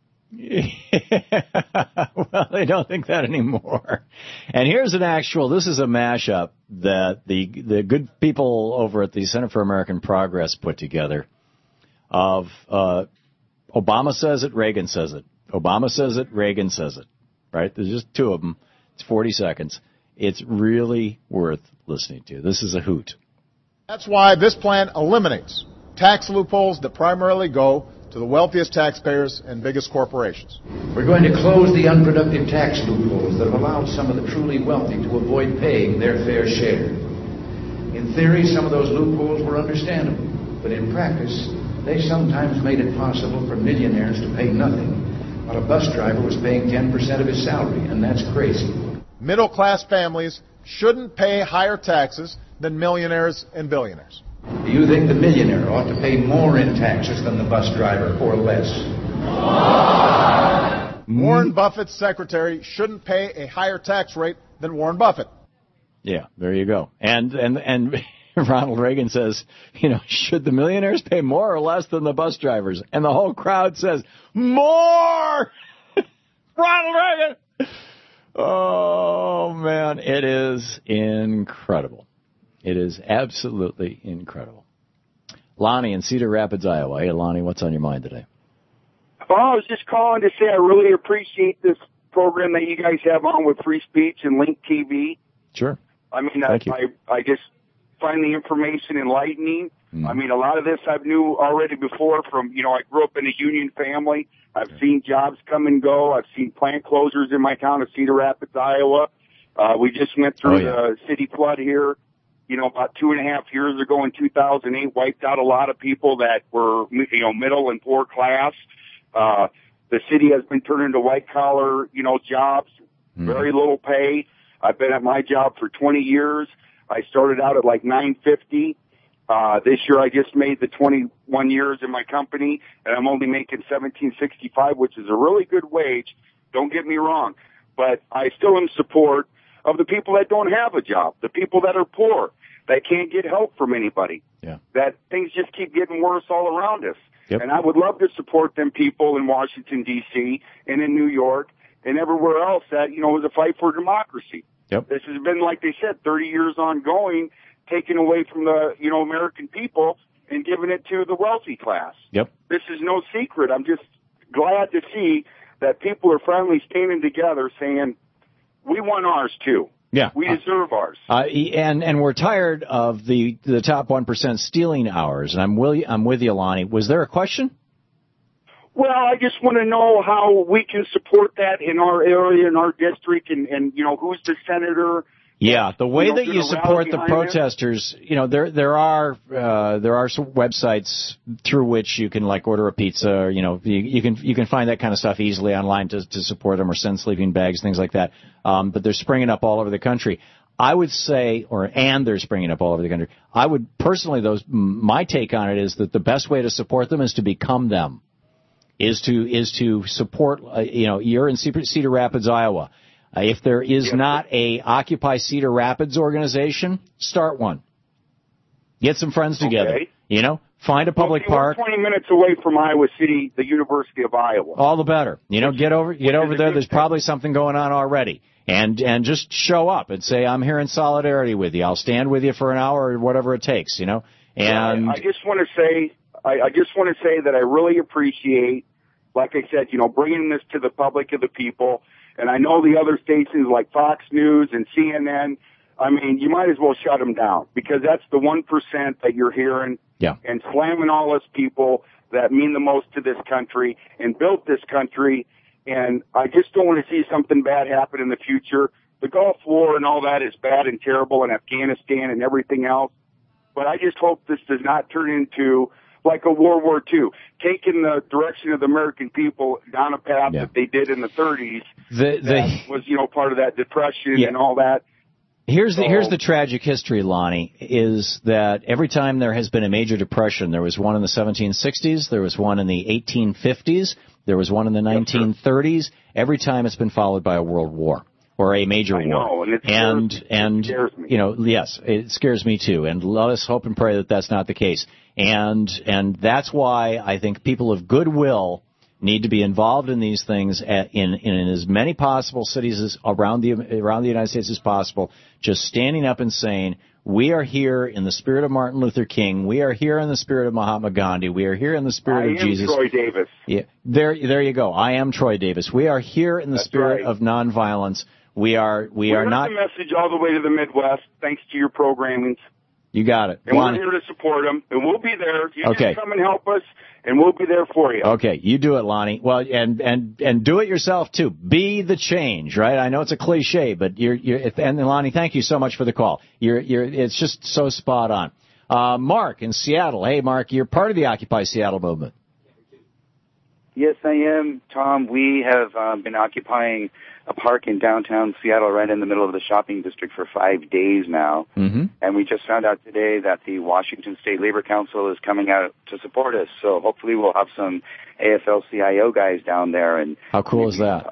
Well, they don't think that anymore. And here's this is a mashup that the good people over at the Center for American Progress put together of Obama says it, Reagan says it. Obama says it, Reagan says it. Right? There's just two of them. It's 40 seconds. It's really worth listening to. This is a hoot. That's why this plan eliminates tax loopholes that primarily go to the wealthiest taxpayers and biggest corporations. We're going to close the unproductive tax loopholes that have allowed some of the truly wealthy to avoid paying their fair share. In theory, some of those loopholes were understandable, but in practice, they sometimes made it possible for millionaires to pay nothing, while a bus driver was paying 10% of his salary, and that's crazy. Middle-class families shouldn't pay higher taxes than millionaires and billionaires. Do you think the millionaire ought to pay more in taxes than the bus driver, or less? Warren Buffett's secretary shouldn't pay a higher tax rate than Warren Buffett. Yeah, there you go. And Ronald Reagan says, should the millionaires pay more or less than the bus drivers? And the whole crowd says, more! Ronald Reagan! Oh, man, it is incredible. It is absolutely incredible. Lonnie in Cedar Rapids, Iowa. Hey, Lonnie, what's on your mind today? Well, I was just calling to say I really appreciate this program that you guys have on with Free Speech and Link TV. Sure. I mean, Thank you. I just find the information enlightening. I mean, a lot of this I knew already before from, I grew up in a union family. I've seen jobs come and go. I've seen plant closures in my town of Cedar Rapids, Iowa. We just went through the city flood here, about 2.5 years ago in 2008, wiped out a lot of people that were, middle and poor class. The city has been turned into white collar, jobs, very little pay. I've been at my job for 20 years. I started out at like $9.50. This year I just made the 21 years in my company, and I'm only making $17.65, which is a really good wage. Don't get me wrong, but I still am in support of the people that don't have a job, the people that are poor, that can't get help from anybody. Yeah. That things just keep getting worse all around us. Yep. And I would love to support them people in Washington, D.C., and in New York, and everywhere else that, was a fight for democracy. Yep. This has been, like they said, 30 years ongoing, taken away from the, American people and giving it to the wealthy class. Yep. This is no secret. I'm just glad to see that people are finally standing together saying, we want ours too. Yeah. We deserve ours. And we're tired of the top 1% stealing ours. And I'm with you, Lonnie. Was there a question? Well, I just want to know how we can support that in our area, in our district, and who's the senator. Yeah, the way that you support the protesters, there are some websites through which you can order a pizza, or, you can find that kind of stuff easily online to support them, or send sleeping bags, things like that. But they're springing up all over the country. I would say, they're springing up all over the country. I would personally, my take on it is that the best way to support them is to become them, is to support, you're in Cedar Rapids, Iowa. If there is not a Occupy Cedar Rapids organization, start one. Get some friends together. Okay. Find a public park. We're 20 minutes away from Iowa City, the University of Iowa. All the better. Get over there. There's probably something going on already. And just show up and say, I'm here in solidarity with you. I'll stand with you for an hour or whatever it takes, And I just want to say that I really appreciate, like I said, bringing this to the public, of the people. And I know the other stations like Fox News and CNN, I mean, you might as well shut them down, because that's the 1% that you're hearing and slamming all us people that mean the most to this country and built this country. And I just don't want to see something bad happen in the future. The Gulf War and all that is bad and terrible, in Afghanistan and everything else. But I just hope this does not turn into like a World War II, taking the direction of the American people down a path that they did in the 30s. That was, part of that depression and all that. Here's the tragic history, Lonnie, is that every time there has been a major depression, there was one in the 1760s, there was one in the 1850s, there was one in the 1930s. Every time it's been followed by a world war. or a major war. And it scares me. You know, yes, it scares me too. And let us hope and pray that that's not the case. And that's why I think people of goodwill need to be involved in these things in as many possible cities around the United States as possible, just standing up and saying, we are here in the spirit of Martin Luther King. We are here in the spirit of Mahatma Gandhi. We are here in the spirit of Jesus. I am Troy Davis. Yeah, there you go. I am Troy Davis. We are here in the spirit of nonviolence. We are not the message all the way to the Midwest, thanks to your programming. You got it. And we're here to support them, and we'll be there. You just come and help us, and we'll be there for you. Okay, you do it, Lonnie. Well, and do it yourself too. Be the change, right? I know it's a cliche, but and Lonnie, thank you so much for the call. It's just so spot on. Mark in Seattle. Hey, Mark, you're part of the Occupy Seattle movement. Yes, I am, Tom. We have been occupying a park in downtown Seattle right in the middle of the shopping district for 5 days now. Mm-hmm. And we just found out today that the Washington State Labor Council is coming out to support us. So hopefully we'll have some AFL-CIO guys down there. And how cool is that?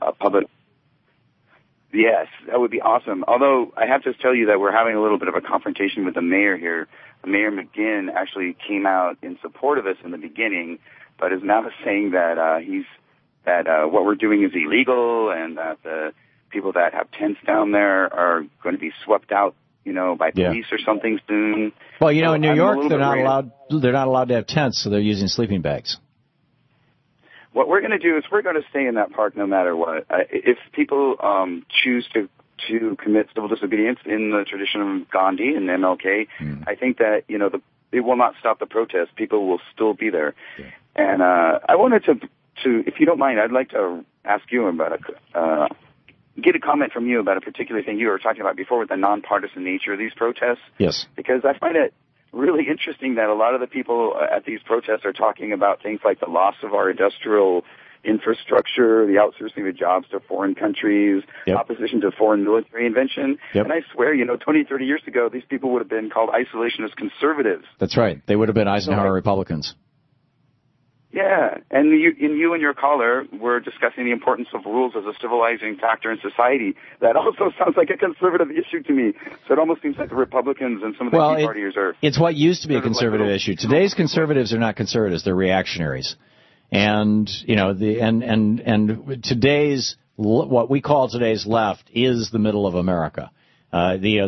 Yes, that would be awesome. Although I have to tell you that we're having a little bit of a confrontation with the mayor here. Mayor McGinn actually came out in support of us in the beginning, but is now saying that what we're doing is illegal, and that the people that have tents down there are going to be swept out, by police or something soon. Well, in New York, they're not allowed to have tents, so they're using sleeping bags. What we're going to do is we're going to stay in that park no matter what. If people choose to commit civil disobedience in the tradition of Gandhi and MLK, I think that it will not stop the protest. People will still be there. Yeah. And I wanted to, if you don't mind, I'd like to ask you about get a comment from you about a particular thing you were talking about before with the nonpartisan nature of these protests. Yes. Because I find it really interesting that a lot of the people at these protests are talking about things like the loss of our industrial infrastructure, the outsourcing of jobs to foreign countries, opposition to foreign military invention. And I swear, 20, 30 years ago, these people would have been called isolationist conservatives. That's right. They would have been Eisenhower Republicans. Yeah, and you and your caller were discussing the importance of rules as a civilizing factor in society. That also sounds like a conservative issue to me. So it almost seems like the Republicans and some of the Tea Partiers are... It's what used to be a conservative issue. Today's conservatives are not conservatives; they're reactionaries. And today's what we call today's left is the middle of America. You're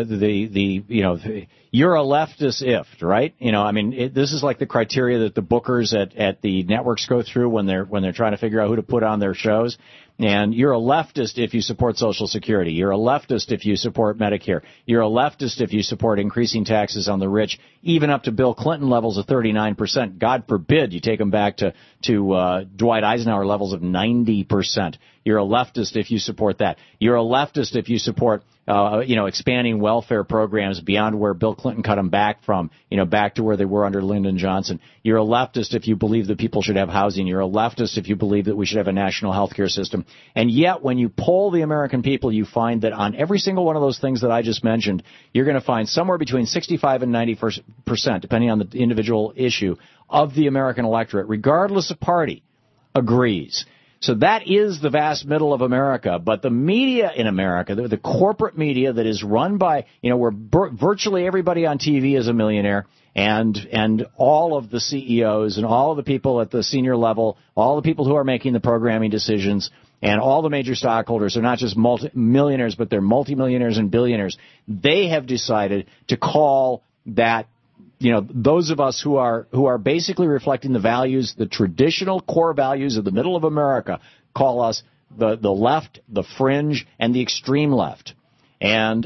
a leftist if, right? This is like the criteria that the bookers at the networks go through when they're trying to figure out who to put on their shows. And you're a leftist if you support Social Security. You're a leftist if you support Medicare. You're a leftist if you support increasing taxes on the rich, even up to Bill Clinton levels of 39%. God forbid you take them back to Dwight Eisenhower levels of 90%. You're a leftist if you support that. You're a leftist if you support expanding welfare programs beyond where Bill Clinton cut them back from, back to where they were under Lyndon Johnson. You're a leftist if you believe that people should have housing. You're a leftist if you believe that we should have a national health care system. And yet, when you poll the American people, you find that on every single one of those things that I just mentioned, you're going to find somewhere between 65 and 90%, depending on the individual issue, of the American electorate, regardless of party, agrees. So that is the vast middle of America. But the media in America, the corporate media that is run by, where virtually everybody on TV is a millionaire, and all of the CEOs and all of the people at the senior level, all the people who are making the programming decisions, and all the major stockholders are not just millionaires, but they're multimillionaires and billionaires. They have decided to call that, those of us who are basically reflecting the values, the traditional core values of the middle of America, call us the left, the fringe, and the extreme left. And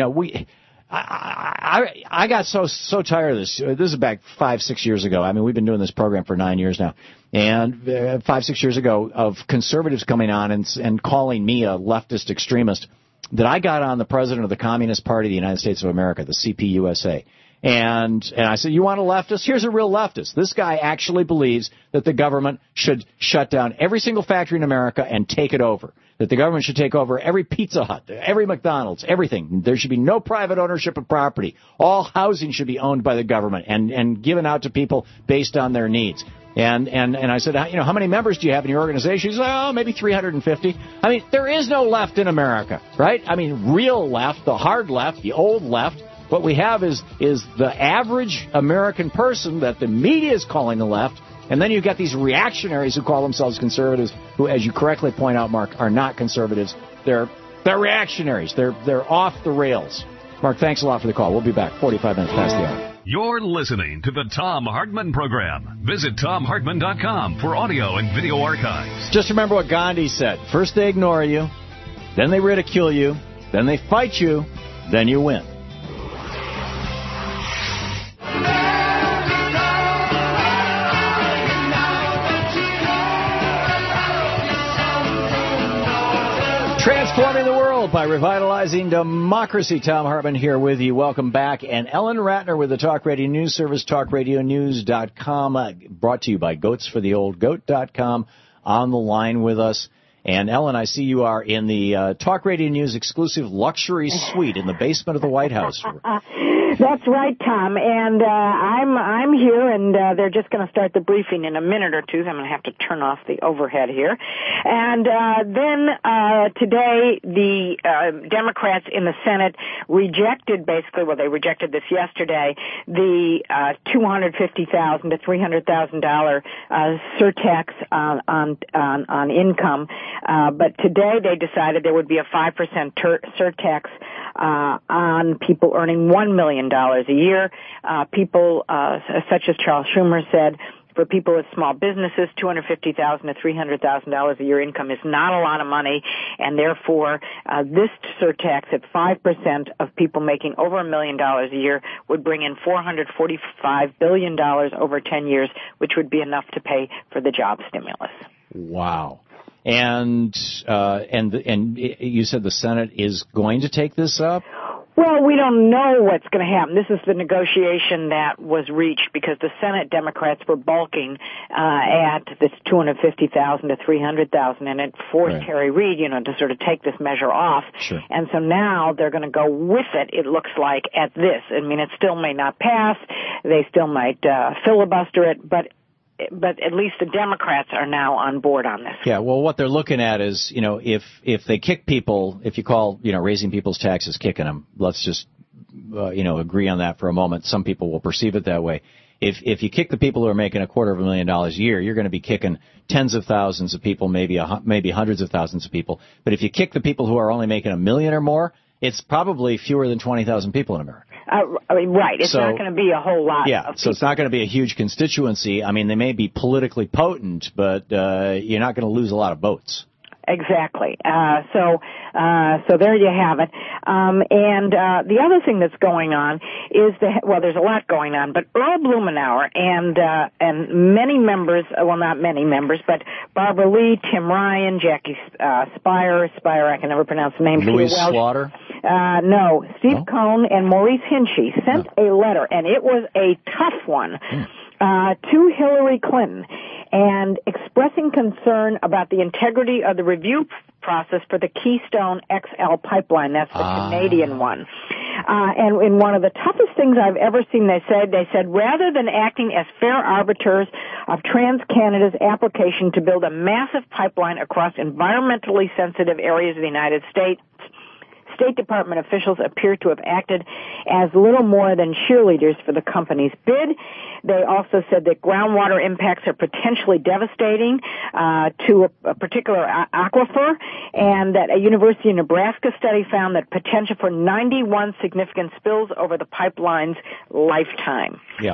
I got so tired of this. This is back 5-6 years ago. We've been doing this program for 9 years now. And 5-6 years ago, of conservatives coming on and calling me a leftist extremist, that I got on the president of the Communist Party of the United States of America, the CPUSA. And I said, you want a leftist? Here's a real leftist. This guy actually believes that the government should shut down every single factory in America and take it over. That the government should take over every Pizza Hut, every McDonald's, everything. There should be no private ownership of property. All housing should be owned by the government and given out to people based on their needs. And I said, how many members do you have in your organization? He said, maybe 350. I mean, there is no left in America, right? I mean, real left, the hard left, the old left. What we have is the average American person that the media is calling the left, and then you've got these reactionaries who call themselves conservatives, who, as you correctly point out, Mark, are not conservatives. They're reactionaries. They're off the rails. Mark, thanks a lot for the call. We'll be back 45 minutes past the hour. You're listening to the Thom Hartmann Program. Visit ThomHartmann.com for audio and video archives. Just remember what Gandhi said. First they ignore you, then they ridicule you, then they fight you, then you win. Transforming the world by revitalizing democracy. Thom Hartmann here with you. Welcome back. And Ellen Ratner with the Talk Radio News Service, TalkRadioNews.com, brought to you by GoatsForTheOldGoat.com, on the line with us. And Ellen, I see you are in the Talk Radio News exclusive luxury suite in the basement of the White House. That's right, Tom. And I'm here, and they're just going to start the briefing in a minute or two. So I'm going to have to turn off the overhead here. And then today, the Democrats in the Senate rejected, they rejected this yesterday, the $250,000 to $300,000 surtax on income. But today they decided there would be a 5% surtax on people earning $1 million a year. People such as Charles Schumer said, for people with small businesses, $250,000 to $300,000 a year income is not a lot of money, and therefore this surtax at 5% of people making over $1 million a year would bring in $445 billion over 10 years, which would be enough to pay for the job stimulus. Wow. And you said the Senate is going to take this up? Well, we don't know what's going to happen. This is the negotiation that was reached because the Senate Democrats were balking at this $250,000 to $300,000, and it forced Harry Reid, to sort of take this measure off. Sure. And so now they're going to go with it. It looks like at this. I mean, it still may not pass. They still might filibuster it, but at least the Democrats are now on board on this. Yeah, well, what they're looking at is, if they kick people, if you call, raising people's taxes kicking them, let's just, agree on that for a moment. Some people will perceive it that way. If you kick the people who are making $250,000 a year, you're going to be kicking tens of thousands of people, maybe hundreds of thousands of people. But if you kick the people who are only making $1 million or more, it's probably fewer than 20,000 people in America. Right. It's not going to be a whole lot. Yeah, so it's not going to be a huge constituency. I mean, they may be politically potent, but you're not going to lose a lot of votes. Exactly. So there you have it. And the other thing that's going on is there's a lot going on, but Earl Blumenauer and many members, well, not many members, but Barbara Lee, Tim Ryan, Jackie Spire, I can never pronounce the name. Louis Slaughter? No, Steve Cohn and Maurice Hinchey sent a letter, and it was a tough one, to Hillary Clinton, and expressing concern about the integrity of the review process for the Keystone XL pipeline. That's the Canadian one. And in one of the toughest things I've ever seen, they said, rather than acting as fair arbiters of TransCanada's application to build a massive pipeline across environmentally sensitive areas of the United States, State Department officials appear to have acted as little more than cheerleaders for the company's bid. They also said that groundwater impacts are potentially devastating to a particular aquifer, and that a University of Nebraska study found that potential for 91 significant spills over the pipeline's lifetime. Yeah,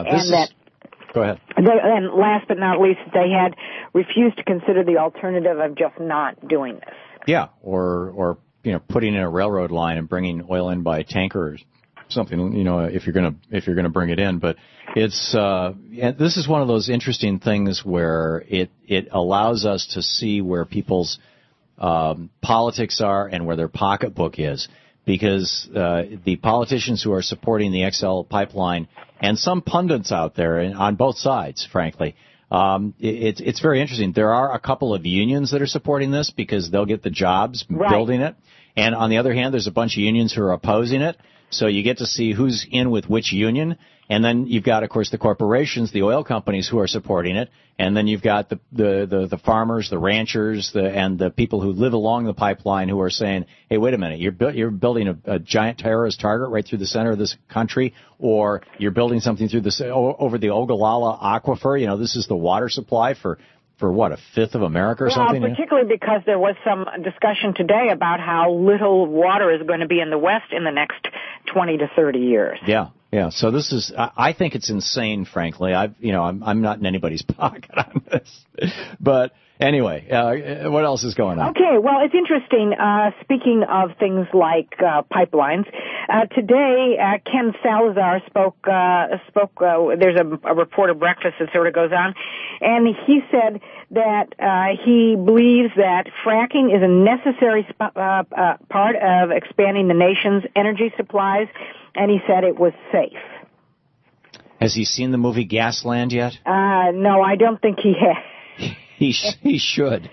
Go ahead. And last but not least, they had refused to consider the alternative of just not doing this. Yeah, or putting in a railroad line and bringing oil in by tanker or something, if you're going to bring it in. But it's this is one of those interesting things where it allows us to see where people's politics are and where their pocketbook is. because the politicians who are supporting the XL pipeline and some pundits out there on both sides, frankly, it's very interesting. There are a couple of unions that are supporting this because they'll get the jobs building it. And on the other hand, there's a bunch of unions who are opposing it. So you get to see who's in with which union. And then you've got, of course, the corporations, the oil companies who are supporting it. And then you've got the farmers, the ranchers, and the people who live along the pipeline who are saying, hey, wait a minute, you're building a giant terrorist target right through the center of this country, or you're building something through over the Ogallala Aquifer. You know, this is the water supply for what, a fifth of America or something? Particularly because there was some discussion today about how little water is going to be in the West in the next 20 to 30 years. Yeah. So this is, I think it's insane, frankly. I'm not in anybody's pocket on this. But anyway, what else is going on? Okay, well, it's interesting. Speaking of things like pipelines, today Ken Salazar spoke. There's a reporter breakfast that sort of goes on, and he said that he believes that fracking is a necessary part of expanding the nation's energy supplies, and he said it was safe. Has he seen the movie Gasland yet? No, I don't think he has. He should.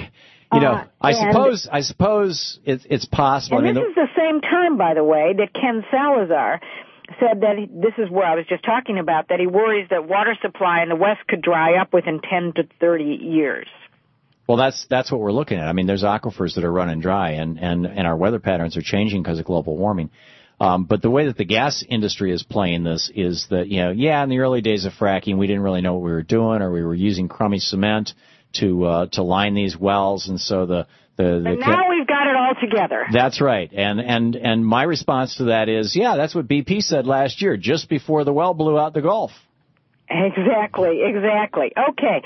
I suppose it's possible. And this is the same time, by the way, that Ken Salazar said that this is where I was just talking about, that he worries that water supply in the West could dry up within 10 to 30 years. Well, that's what we're looking at. I mean, there's aquifers that are running dry, and our weather patterns are changing because of global warming. But the way that the gas industry is playing this is that, in the early days of fracking, we didn't really know what we were doing, or we were using crummy cement to line these wells, and so But now we've got it all together. That's right. And my response to that is, that's what BP said last year, just before the well blew out the Gulf. Exactly. Okay.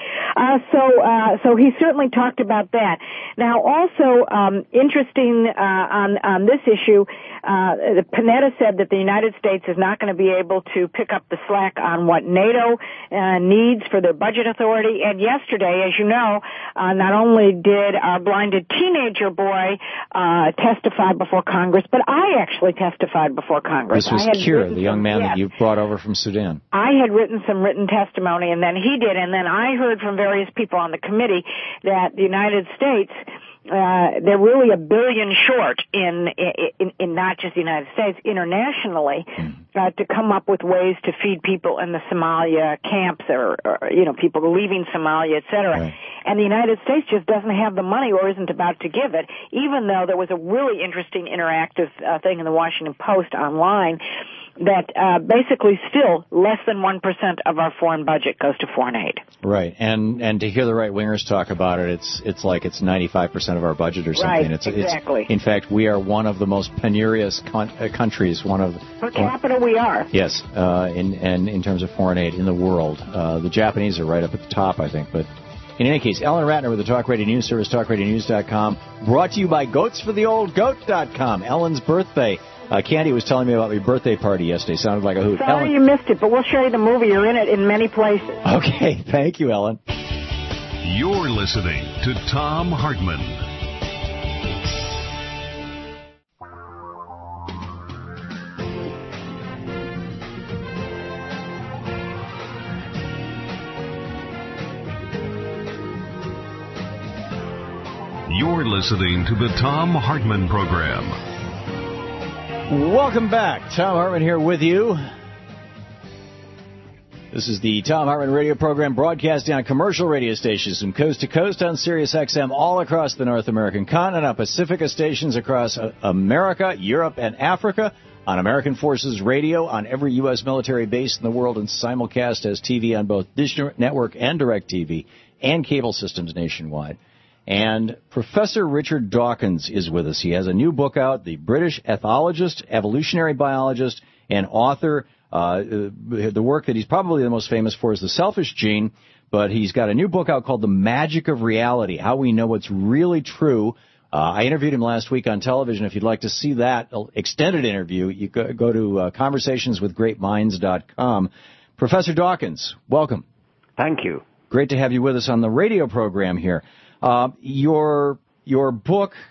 So he certainly talked about that. Now, also, interesting, on this issue, Panetta said that the United States is not going to be able to pick up the slack on what NATO needs for their budget authority. And yesterday, as you know, not only did our blinded teenager boy testify before Congress, but I actually testified before Congress. This was Kira, the young man that you brought over from Sudan. I had written some written testimony, and then he did, and then I heard from various people on the committee that the United States, they're really $1 billion short in not just the United States, internationally, to come up with ways to feed people in the Somalia camps or people leaving Somalia, et cetera. Right. And the United States just doesn't have the money or isn't about to give it, even though there was a really interesting interactive thing in the Washington Post online that basically still less than 1% of our foreign budget goes to foreign aid. Right, and to hear the right-wingers talk about it, it's like it's 95% of our budget or something. Right, exactly. In fact, we are one of the most penurious countries. Per capita, we are. Yes, in terms of foreign aid in the world. The Japanese are right up at the top, I think, but... In any case, Ellen Ratner with the Talk Radio News Service, TalkRadioNews.com, brought to you by GoatsForTheOldGoat.com. Ellen's birthday. Candy was telling me about your birthday party yesterday. Sounded like a hoot. Sorry Ellen. You missed it, but we'll show you the movie. You're in it in many places. Okay, thank you, Ellen. You're listening to Thom Hartmann. You're listening to the Thom Hartmann Program. Welcome back. Thom Hartmann here with you. This is the Thom Hartmann radio program broadcasting on commercial radio stations from coast to coast on Sirius XM all across the North American continent, on Pacifica stations across America, Europe, and Africa, on American Forces Radio, on every U.S. military base in the world, and simulcast as TV on both Dish Network and DirecTV and cable systems nationwide. And Professor Richard Dawkins is with us. He has a new book out, The British Ethologist, Evolutionary Biologist, and author. The work that he's probably the most famous for is The Selfish Gene, but he's got a new book out called The Magic of Reality, How We Know What's Really True. I interviewed him last week on television. If you'd like to see that extended interview, you go to conversationswithgreatminds.com. Professor Dawkins, welcome. Thank you. Great to have you with us on the radio program here. Your book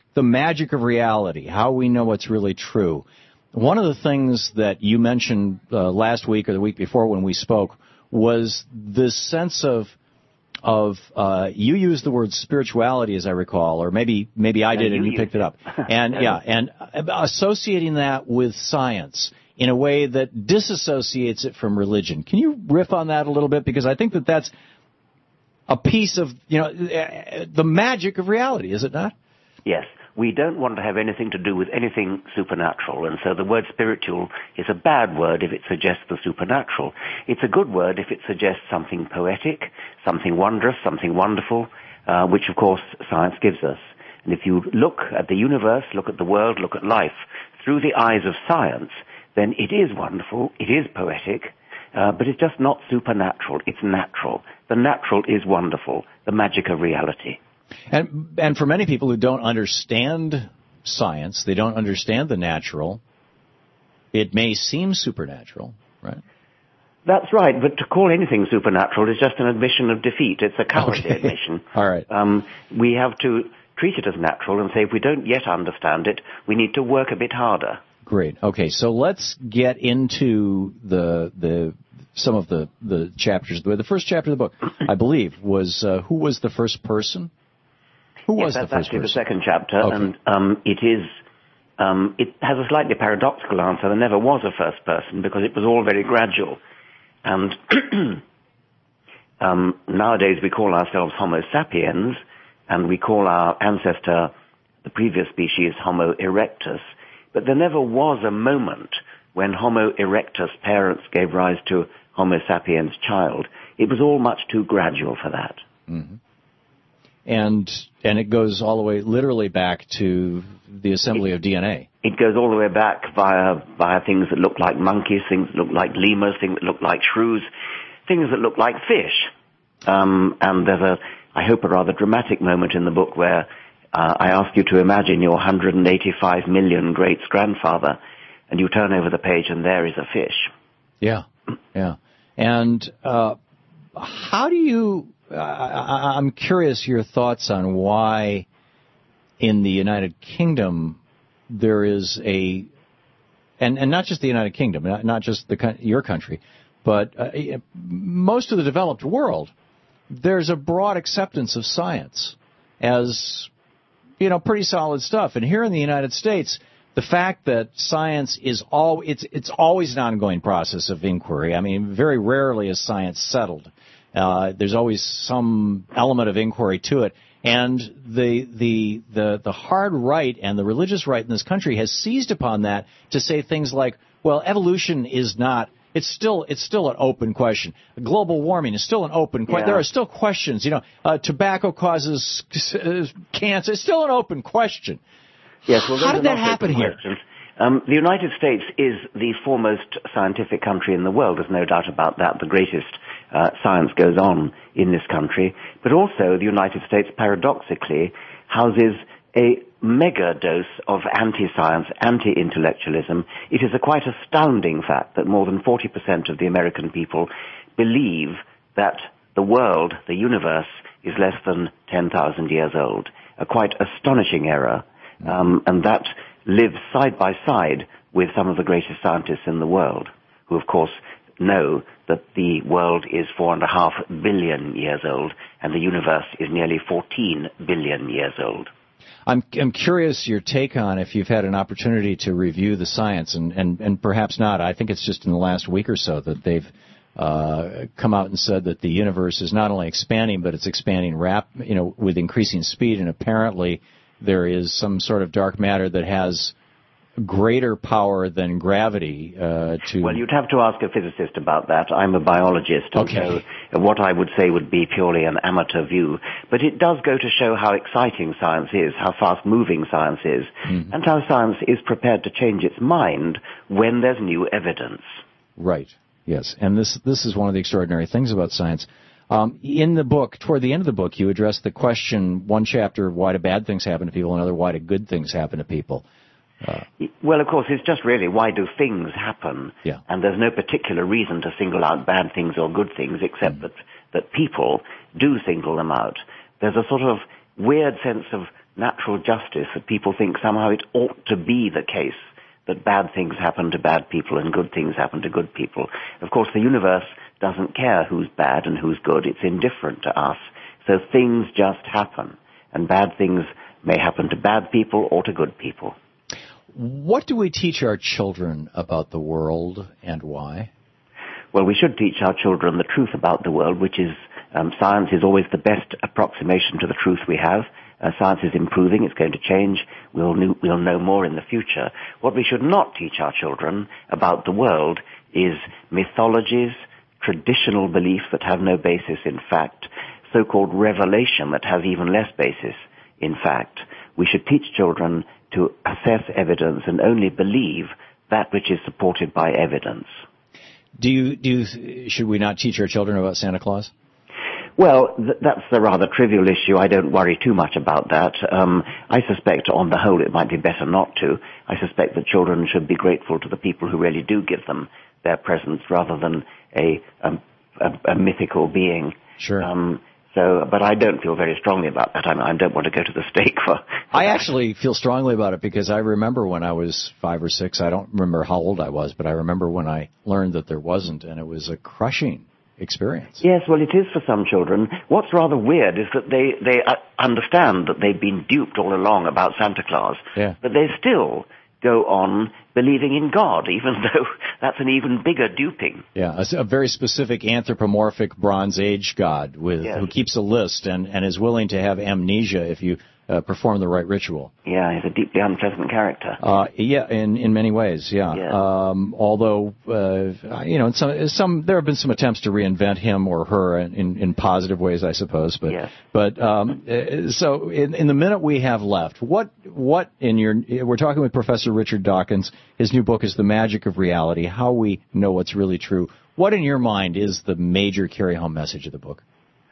the magic of reality, how we know what's really true. One of the things that you mentioned last week or the week before when we spoke was this sense of you used the word spirituality, as I recall, or maybe I did and you picked it up. And and associating that with science in a way that disassociates it from religion. Can you riff on that a little bit? Because I think that that's a piece of, the magic of reality, is it not? Yes. We don't want to have anything to do with anything supernatural, and so the word spiritual is a bad word if it suggests the supernatural. It's a good word if it suggests something poetic, something wondrous, something wonderful, which of course science gives us. And if you look at the universe, look at the world, look at life through the eyes of science, then it is wonderful, it is poetic, but it's just not supernatural, it's natural. The natural is wonderful, the magic of reality. And for many people who don't understand science, they don't understand the natural, it may seem supernatural, right? That's right, but to call anything supernatural is just an admission of defeat. It's a cowardly admission. All right. We have to treat it as natural and say if we don't yet understand it, we need to work a bit harder. Great. Okay, so let's get into some of the chapters. The first chapter of the book, I believe, was who was the first person? Who was the first person? That's actually the second chapter, okay. And it has a slightly paradoxical answer. There never was a first person because it was all very gradual. And nowadays we call ourselves Homo sapiens, and we call our ancestor, the previous species, Homo erectus. But there never was a moment when Homo erectus parents gave rise to Homo sapiens child. It was all much too gradual for that. Mm-hmm. And it goes all the way literally back to the assembly of DNA. It goes all the way back via things that look like monkeys, things that look like lemurs, things that look like shrews, things that look like fish. And there's I hope, a rather dramatic moment in the book where I ask you to imagine your 185 million great-grandfather, and you turn over the page and there is a fish. Yeah. And how do you... I'm curious your thoughts on why in the United Kingdom there is and not just the United Kingdom, not just your country, but most of the developed world, there's a broad acceptance of science as, pretty solid stuff. And here in the United States, the fact that science is it's always an ongoing process of inquiry. I mean, very rarely is science settled. There's always some element of inquiry to it, and the hard right and the religious right in this country has seized upon that to say things like, well, evolution is not. It's still an open question. Global warming is still an open question. Yeah. There are still questions. Tobacco causes cancer. It's still an open question. Yes. Well, how did that happen here? The United States is the foremost scientific country in the world. There's no doubt about that. The greatest science goes on in this country. But also the United States, paradoxically, houses a mega dose of anti-science, anti-intellectualism. It is a quite astounding fact that more than 40% of the American people believe that the world, the universe, is less than 10,000 years old. A quite astonishing error. And that lives side by side with some of the greatest scientists in the world, who of course know that the world is 4.5 billion years old and the universe is nearly 14 billion years old. I'm curious your take on if you've had an opportunity to review the science, and perhaps not. I think it's just in the last week or so that they've come out and said that the universe is not only expanding, but it's expanding with increasing speed, and apparently there is some sort of dark matter that has greater power than gravity Well, you'd have to ask a physicist about that. I'm a biologist, okay. So what I would say would be purely an amateur view. But it does go to show how exciting science is, how fast-moving science is, and how science is prepared to change its mind when there's new evidence. Right, yes. And this is one of the extraordinary things about science. In the book, toward the end of the book, you address the question, one chapter, why do bad things happen to people, another, why do good things happen to people? Well, of course, it's just really why do things happen? Yeah. And there's no particular reason to single out bad things or good things, except that people do single them out. There's a sort of weird sense of natural justice, that people think somehow it ought to be the case that bad things happen to bad people and good things happen to good people. Of course, the universe doesn't care who's bad and who's good. It's indifferent to us. So things just happen, and bad things may happen to bad people or to good people. What do we teach our children about the world and why? Well, we should teach our children the truth about the world, which is science is always the best approximation to the truth we have. Science is improving. It's going to change. We'll know more in the future. What we should not teach our children about the world is mythologies, traditional beliefs that have no basis in fact, so-called revelation that has even less basis in fact. We should teach children to assess evidence and only believe that which is supported by evidence. Should we not teach our children about Santa Claus? Well, that's a rather trivial issue. I don't worry too much about that. I suspect, on the whole, it might be better not to. I suspect that children should be grateful to the people who really do give them their presents, rather than a mythical being. Sure. But I don't feel very strongly about that. I don't want to go to the stake for I actually feel strongly about it because I remember when I was 5 or 6, I don't remember how old I was, but I remember when I learned that there wasn't, and it was a crushing experience. Yes, well, it is for some children. What's rather weird is that they understand that they've been duped all along about Santa Claus, but they still go on believing in God, even though that's an even bigger duping. Yeah, a very specific anthropomorphic Bronze Age God who keeps a list and is willing to have amnesia if you perform the right ritual. Yeah, he's a deeply unpleasant character. In many ways, yeah. Although, there have been some attempts to reinvent him or her in positive ways, I suppose. But so in the minute we have left, we're talking with Professor Richard Dawkins. His new book is The Magic of Reality: How We Know What's Really True. What, in your mind, is the major carry-home message of the book?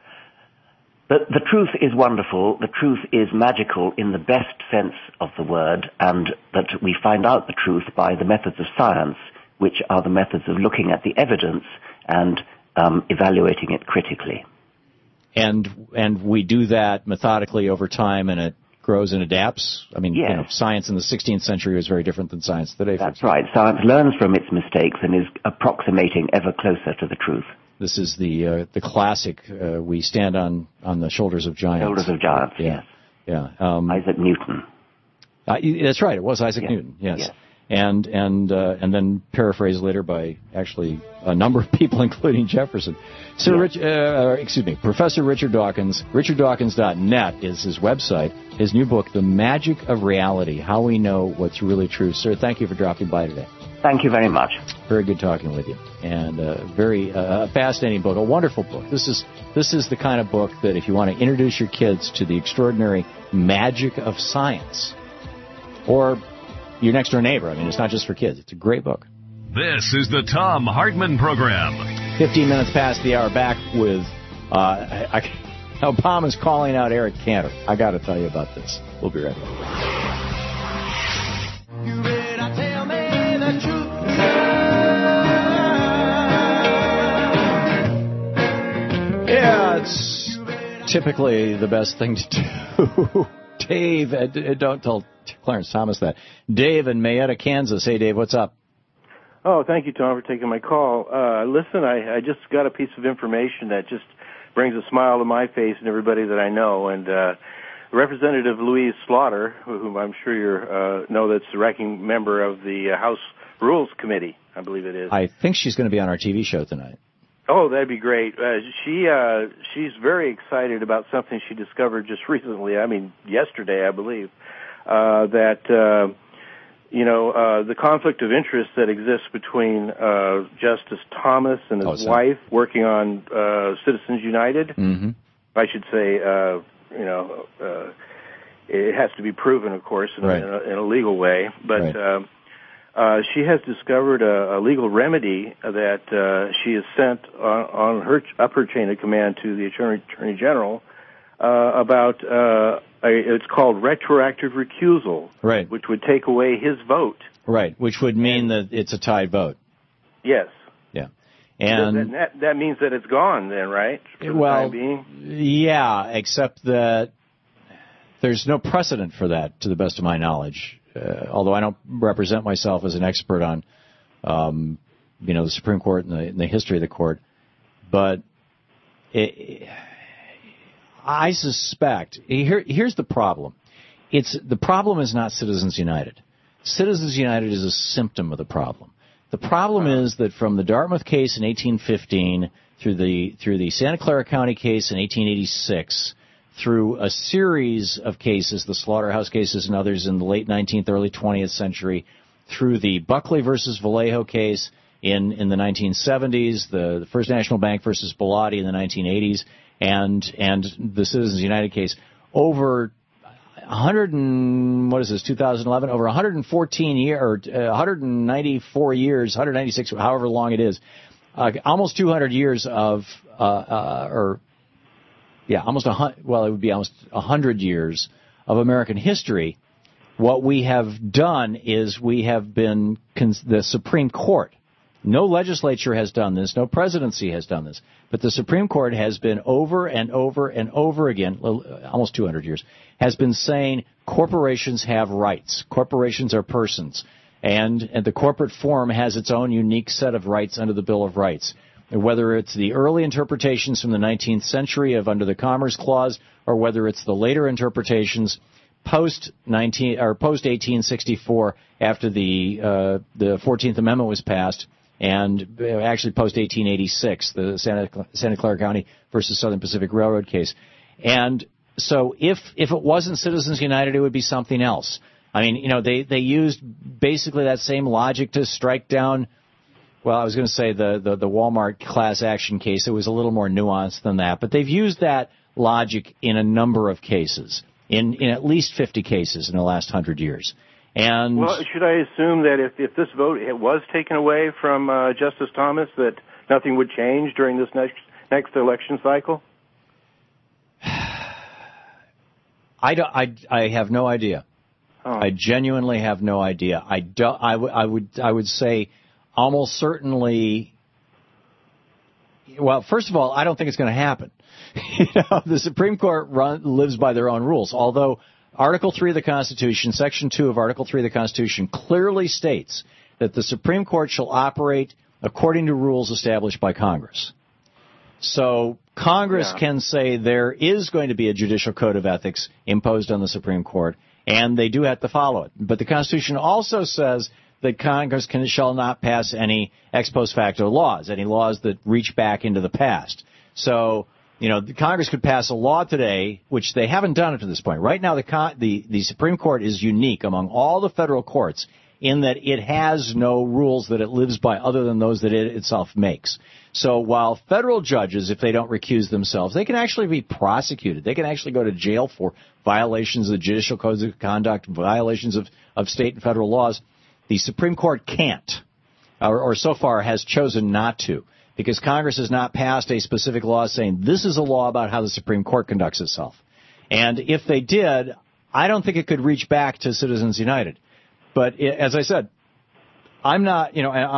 The truth is wonderful. The truth is magical in the best sense of the word, and that we find out the truth by the methods of science, which are the methods of looking at the evidence and evaluating it critically. And we do that methodically over time, and it grows and adapts. I mean, science in the 16th century was very different than science today. That's right. Science learns from its mistakes and is approximating ever closer to the truth. This is the classic. We stand on the shoulders of giants. Shoulders of giants. Yes. Yeah. Isaac Newton. That's right. It was Isaac Newton. Yes. And then paraphrased later by actually a number of people, including Jefferson. Professor Richard Dawkins. RichardDawkins.net is his website. His new book, The Magic of Reality: How We Know What's Really True. Sir, thank you for dropping by today. Thank you very much. Very good talking with you, and very fascinating book, a wonderful book. This is the kind of book that if you want to introduce your kids to the extraordinary magic of science, or your next door neighbor. I mean, it's not just for kids. It's a great book. This is the Thom Hartmann Program. 15 minutes past the hour. Back with Obama's calling out Eric Cantor. I got to tell you about this. We'll be right back. Yeah, it's typically the best thing to do. Dave, don't tell Clarence Thomas that. Dave in Mayetta, Kansas. Hey, Dave, what's up? Oh, thank you, Tom, for taking my call. Listen, I just got a piece of information that just brings a smile to my face and everybody that I know. And Representative Louise Slaughter, whom I'm sure you know, that's the ranking member of the House Rules Committee, I believe it is. I think she's going to be on our TV show tonight. Oh, that'd be great. She's very excited about something she discovered just recently. I mean, yesterday, I believe, that the conflict of interest that exists between Justice Thomas and his wife working on Citizens United. Mm-hmm. I should say, it has to be proven, of course, in a legal way, but. She has discovered a legal remedy that she has sent on her chain of command to the Attorney General about it's called retroactive recusal, right? Which would take away his vote, right? Which would mean that it's a tied vote. Yes. Yeah. And that means that it's gone then, right? For the time being? Yeah, except that There's no precedent for that, to the best of my knowledge. Although I don't represent myself as an expert on, the Supreme Court and the history of the court, but I suspect here's the problem. The problem is not Citizens United. Citizens United is a symptom of the problem. The problem is that from the Dartmouth case in 1815 through the Santa Clara County case in 1886, through a series of cases, the Slaughterhouse cases and others in the late 19th, early 20th century, through the Buckley versus Vallejo case in the 1970s, the First National Bank versus Bellotti in the 1980s, and the Citizens United case, over 2011, over 114 years, or 194 years, 196, however long it is, almost 200 years of, it would be almost 100 years of American history. What we have done is we have been, the Supreme Court, no legislature has done this, no presidency has done this, but the Supreme Court has been over and over and over again, almost 200 years, has been saying corporations have rights. Corporations are persons. And the corporate form has its own unique set of rights under the Bill of Rights. Whether it's the early interpretations from the 19th century of under the Commerce Clause, or whether it's the later interpretations post 1864 after the 14th Amendment was passed, and actually post 1886, the Santa Clara County versus Southern Pacific Railroad case. And so if it wasn't Citizens United, it would be something else. I mean, they used basically that same logic to strike down, well, I was going to say the Walmart class action case. It was a little more nuanced than that, but they've used that logic in a number of cases, in at least 50 cases in the last 100 years. And well, should I assume that if this vote was taken away from Justice Thomas, that nothing would change during this next election cycle? I have no idea. Oh. I genuinely have no idea. I would say almost certainly. Well, first of all, I don't think it's going to happen. The Supreme Court lives by their own rules. Although Article 3 of the Constitution, Section 2 of Article 3 of the Constitution, clearly states that the Supreme Court shall operate according to rules established by Congress. So Congress can say there is going to be a judicial code of ethics imposed on the Supreme Court, and they do have to follow it. But the Constitution also says that Congress shall not pass any ex post facto laws, any laws that reach back into the past. So, Congress could pass a law today, which they haven't done up to this point. Right now, the Supreme Court is unique among all the federal courts in that it has no rules that it lives by other than those that it itself makes. So while federal judges, if they don't recuse themselves, they can actually be prosecuted. They can actually go to jail for violations of the judicial codes of conduct, violations of state and federal laws. The Supreme Court can't, or so far has chosen not to, because Congress has not passed a specific law saying this is a law about how the Supreme Court conducts itself. And if they did, I don't think it could reach back to Citizens United. But as I said, I'm not,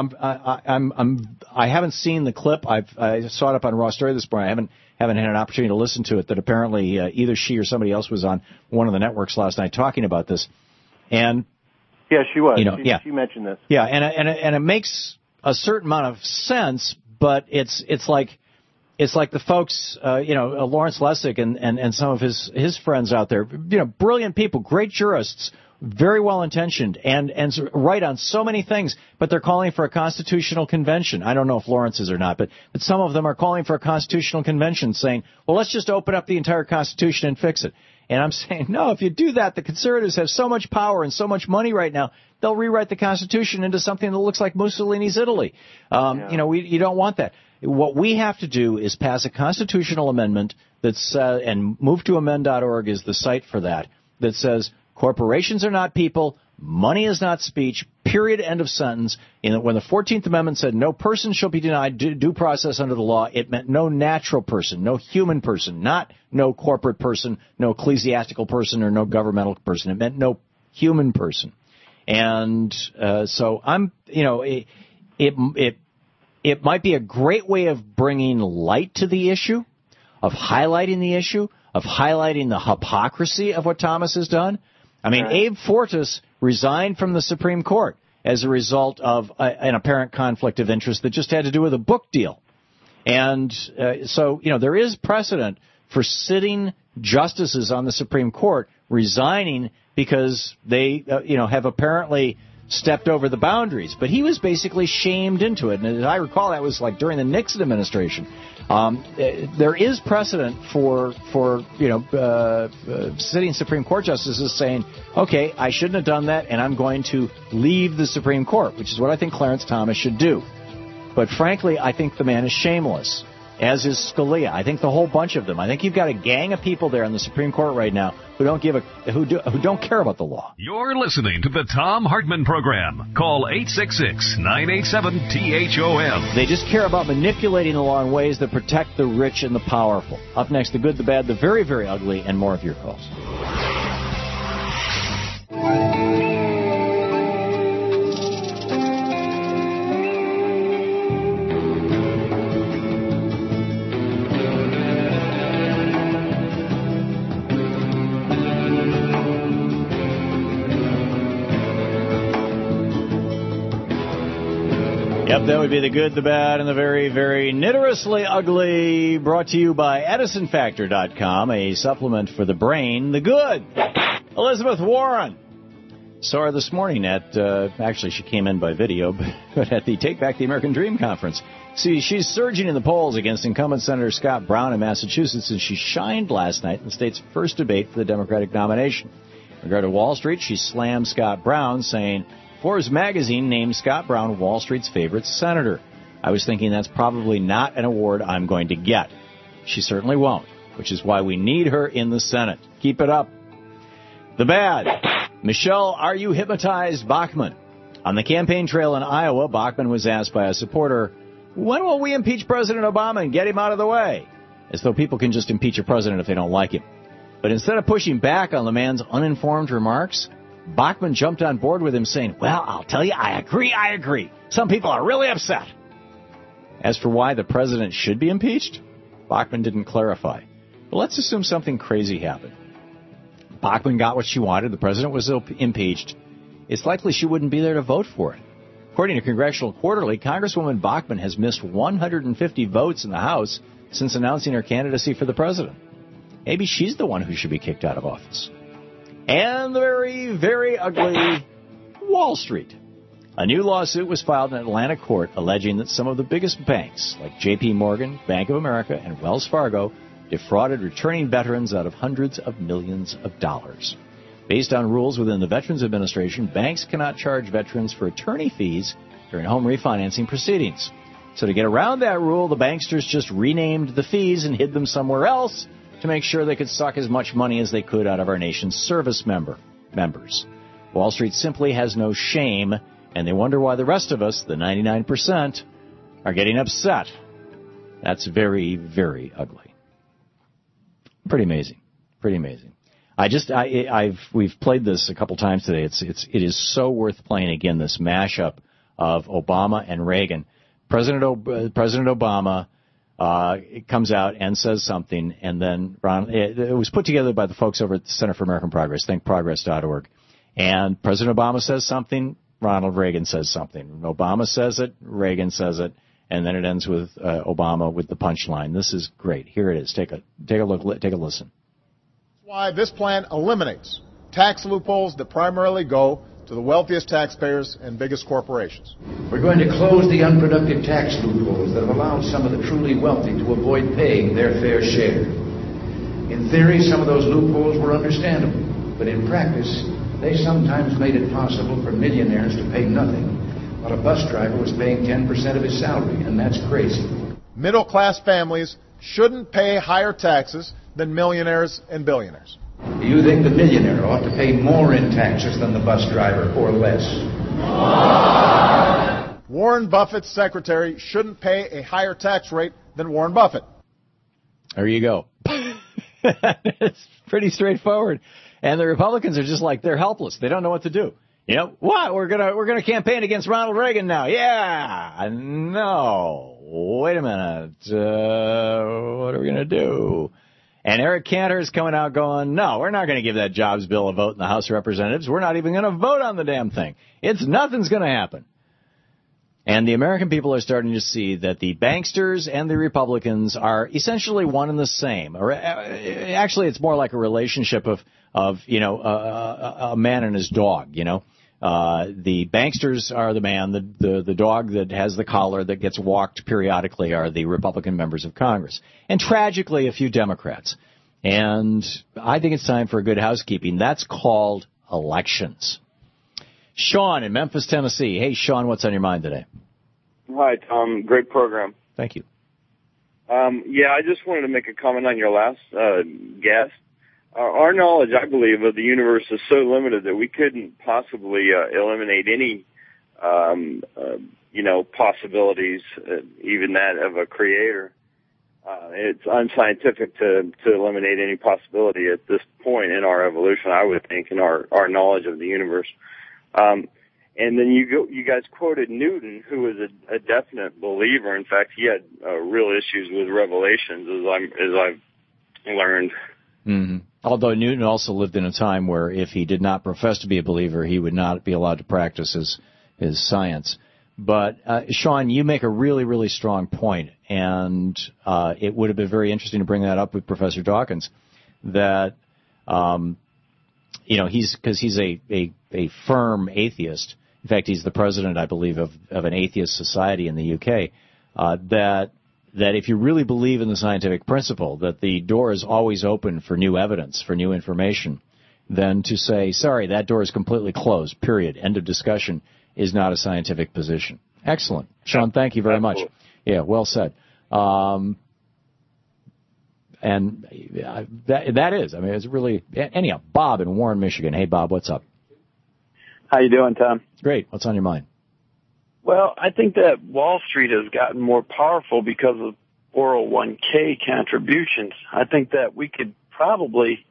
I haven't seen the clip. I saw it up on Raw Story this morning. I haven't had an opportunity to listen to it. That apparently either she or somebody else was on one of the networks last night talking about this. And yeah, she was. She mentioned this. Yeah, and it makes a certain amount of sense, but it's like the folks, Lawrence Lessig and some of his friends out there, brilliant people, great jurists, very well intentioned and right on so many things, but they're calling for a constitutional convention. I don't know if Lawrence is or not, but some of them are calling for a constitutional convention saying, well, let's just open up the entire Constitution and fix it. And I'm saying, no, if you do that, the conservatives have so much power and so much money right now, they'll rewrite the Constitution into something that looks like Mussolini's Italy. You don't want that. What we have to do is pass a constitutional amendment that's and MoveToAmend.org is the site for that says corporations are not people, money is not speech, period, end of sentence. When the 14th Amendment said no person shall be denied due process under the law, it meant no natural person, no human person, not no corporate person, no ecclesiastical person, or no governmental person. It meant no human person. And so it might be a great way of bringing light to the issue, of highlighting the issue, of highlighting the hypocrisy of what Thomas has done. I mean, Abe Fortas resigned from the Supreme Court as a result of an apparent conflict of interest that just had to do with a book deal. And so, there is precedent for sitting justices on the Supreme Court resigning because they, have apparently stepped over the boundaries. But he was basically shamed into it. And as I recall, that was like during the Nixon administration. There is precedent for sitting Supreme Court justices saying, okay, I shouldn't have done that, and I'm going to leave the Supreme Court, which is what I think Clarence Thomas should do. But frankly, I think the man is shameless, as is Scalia. I think the whole bunch of them. I think you've got a gang of people there in the Supreme Court right now who don't care about the law. You're listening to the Thom Hartmann Program. Call 866-987-THOM. They just care about manipulating the law in ways that protect the rich and the powerful. Up next, the good, the bad, the very, very ugly, and more of your calls. Yep, that would be the good, the bad, and the very, very nitterously ugly, brought to you by EdisonFactor.com, a supplement for the brain. The good, Elizabeth Warren. Saw her this morning at, actually she came in by video, but at the Take Back the American Dream conference. See, she's surging in the polls against incumbent Senator Scott Brown in Massachusetts, and she shined last night in the state's first debate for the Democratic nomination. In regard to Wall Street, she slammed Scott Brown, saying, Forbes magazine named Scott Brown Wall Street's favorite senator. I was thinking that's probably not an award I'm going to get. She certainly won't, which is why we need her in the Senate. Keep it up. The bad. Michelle, are you hypnotized? Bachmann. On the campaign trail in Iowa, Bachmann was asked by a supporter, when will we impeach President Obama and get him out of the way? As though people can just impeach a president if they don't like him. But instead of pushing back on the man's uninformed remarks, Bachmann jumped on board with him saying, well, I'll tell you, I agree. Some people are really upset. As for why the president should be impeached, Bachmann didn't clarify. But let's assume something crazy happened. Bachmann got what she wanted. The president was impeached. It's likely she wouldn't be there to vote for it. According to Congressional Quarterly, Congresswoman Bachmann has missed 150 votes in the House since announcing her candidacy for the president. Maybe she's the one who should be kicked out of office. And the very, very ugly Wall Street. A new lawsuit was filed in an Atlanta court alleging that some of the biggest banks, like J.P. Morgan, Bank of America, and Wells Fargo, defrauded returning veterans out of hundreds of millions of dollars. Based on rules within the Veterans Administration, banks cannot charge veterans for attorney fees during home refinancing proceedings. So to get around that rule, the banksters just renamed the fees and hid them somewhere else to make sure they could suck as much money as they could out of our nation's service members. Wall Street simply has no shame, and they wonder why the rest of us, the 99%, are getting upset. That's very, very ugly. Pretty amazing. Pretty amazing. We've played this a couple times today. It is so worth playing again, this mashup of Obama and Reagan. President Obama it comes out and says something, and then it was put together by the folks over at the Center for American Progress, thinkprogress.org. And President Obama says something, Ronald Reagan says something. Obama says it, Reagan says it, and then it ends with Obama with the punchline. This is great. Here it is. Take a look. Take a listen. That's why this plan eliminates tax loopholes that primarily go to the wealthiest taxpayers and biggest corporations. We're going to close the unproductive tax loopholes that have allowed some of the truly wealthy to avoid paying their fair share. In theory, some of those loopholes were understandable, but in practice, they sometimes made it possible for millionaires to pay nothing, while a bus driver was paying 10% of his salary, and that's crazy. Middle-class families shouldn't pay higher taxes than millionaires and billionaires. Do you think the millionaire ought to pay more in taxes than the bus driver, or less? Warren Buffett's secretary shouldn't pay a higher tax rate than Warren Buffett. There you go. It's pretty straightforward. And the Republicans are just like, they're helpless. They don't know what to do. You know, what? We're gonna campaign against Ronald Reagan now. Yeah. No. Wait a minute. What are we going to do? And Eric Cantor is coming out going, no, we're not going to give that jobs bill a vote in the House of Representatives. We're not even going to vote on the damn thing. Nothing's going to happen. And the American people are starting to see that the banksters and the Republicans are essentially one and the same. Or actually, it's more like a relationship of a man and his dog. The banksters are the man. The dog that has the collar that gets walked periodically are the Republican members of Congress, and tragically, a few Democrats. And I think it's time for a good housekeeping. That's called elections. Sean in Memphis, Tennessee. Hey, Sean, what's on your mind today? Hi, Tom. Great program. Thank you. I just wanted to make a comment on your last guest. Our knowledge, I believe, of the universe is so limited that we couldn't possibly eliminate any, possibilities, even that of a creator. It's unscientific to eliminate any possibility at this point in our evolution, I would think, in our knowledge of the universe. And then you guys quoted Newton, who was a definite believer. In fact, he had real issues with revelations, as I've learned. Mm-hmm. Although Newton also lived in a time where if he did not profess to be a believer, he would not be allowed to practice his science. But, Sean, you make a really, really strong point, and it would have been very interesting to bring that up with Professor Dawkins, that, he's a firm atheist. In fact, he's the president, I believe, of an atheist society in the UK, that if you really believe in the scientific principle, that the door is always open for new evidence, for new information, then to say, sorry, that door is completely closed, period, end of discussion, is not a scientific position. Excellent. Sean, thank you very much. Yeah, well said. And that is, it's really, anyhow, Bob in Warren, Michigan. Hey, Bob, what's up? How you doing, Tom? Great. What's on your mind? Well, I think that Wall Street has gotten more powerful because of 401k contributions. I think that we could probably,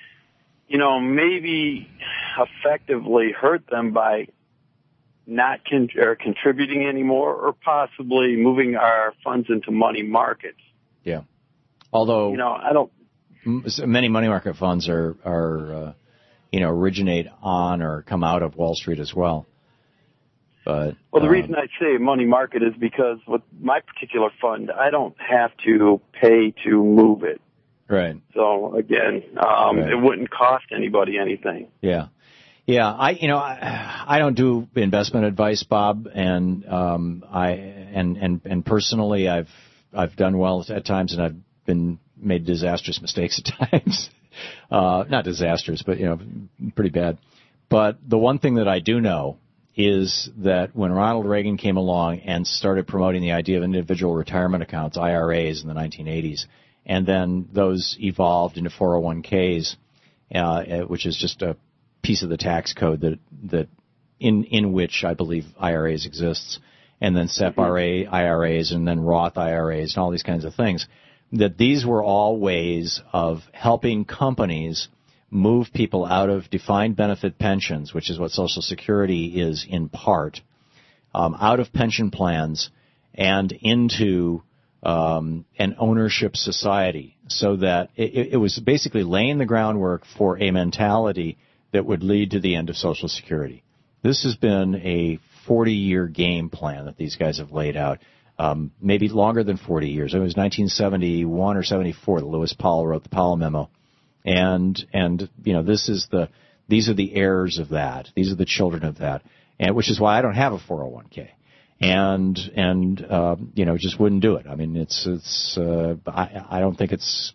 maybe effectively hurt them by not contributing anymore, or possibly moving our funds into money markets. Yeah. Although, I don't. Many money market funds are originate on or come out of Wall Street as well. But, the reason I say money market is because with my particular fund, I don't have to pay to move it. Right. So again, It wouldn't cost anybody anything. Yeah. Yeah. I don't do investment advice, Bob, and personally I've done well at times, and I've made disastrous mistakes at times. Not disasters, but pretty bad. But the one thing that I do know is that when Ronald Reagan came along and started promoting the idea of individual retirement accounts, IRAs, in the 1980s, and then those evolved into 401ks, which is just a piece of the tax code that in which I believe IRAs exists, and then SEP IRAs, and then Roth IRAs, and all these kinds of things, that these were all ways of helping companies move people out of defined benefit pensions, which is what Social Security is in part, out of pension plans and into an ownership society, so that it was basically laying the groundwork for a mentality that would lead to the end of Social Security. This has been a 40-year game plan that these guys have laid out, maybe longer than 40 years. It was 1971 or 74 that Lewis Powell wrote the Powell Memo. And these are the heirs of that. These are the children of that, and which is why I don't have a 401k, and just wouldn't do it. I mean, I don't think it's,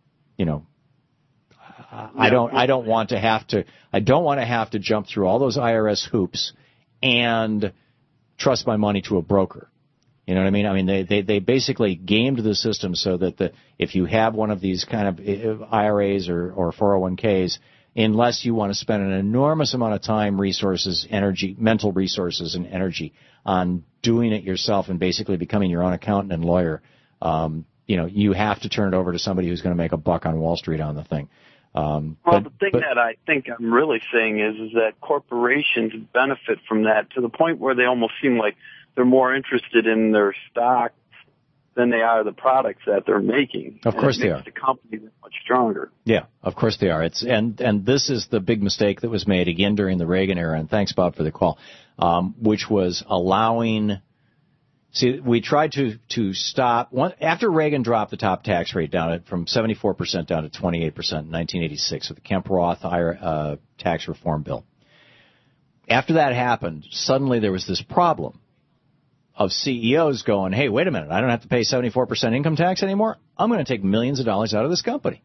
I don't want to have to jump through all those IRS hoops and trust my money to a broker. You know what I mean? I mean, they basically gamed the system so that if you have one of these kind of IRAs or 401ks, unless you want to spend an enormous amount of time, resources, energy, mental resources and energy on doing it yourself and basically becoming your own accountant and lawyer, you have to turn it over to somebody who's going to make a buck on Wall Street on the thing. The thing that I think I'm really saying is that corporations benefit from that to the point where they almost seem like they're more interested in their stocks than they are the products that they're making. Of course they are. It makes the company that much stronger. Yeah, of course they are. And this is the big mistake that was made again during the Reagan era. And thanks, Bob, for the call, which was allowing. See, we tried to stop after Reagan dropped the top tax rate down from 74% down to 28% in 1986 with the Kemp-Roth tax reform bill. After that happened, suddenly there was this problem of CEOs going, hey, wait a minute, I don't have to pay 74% income tax anymore. I'm going to take millions of dollars out of this company.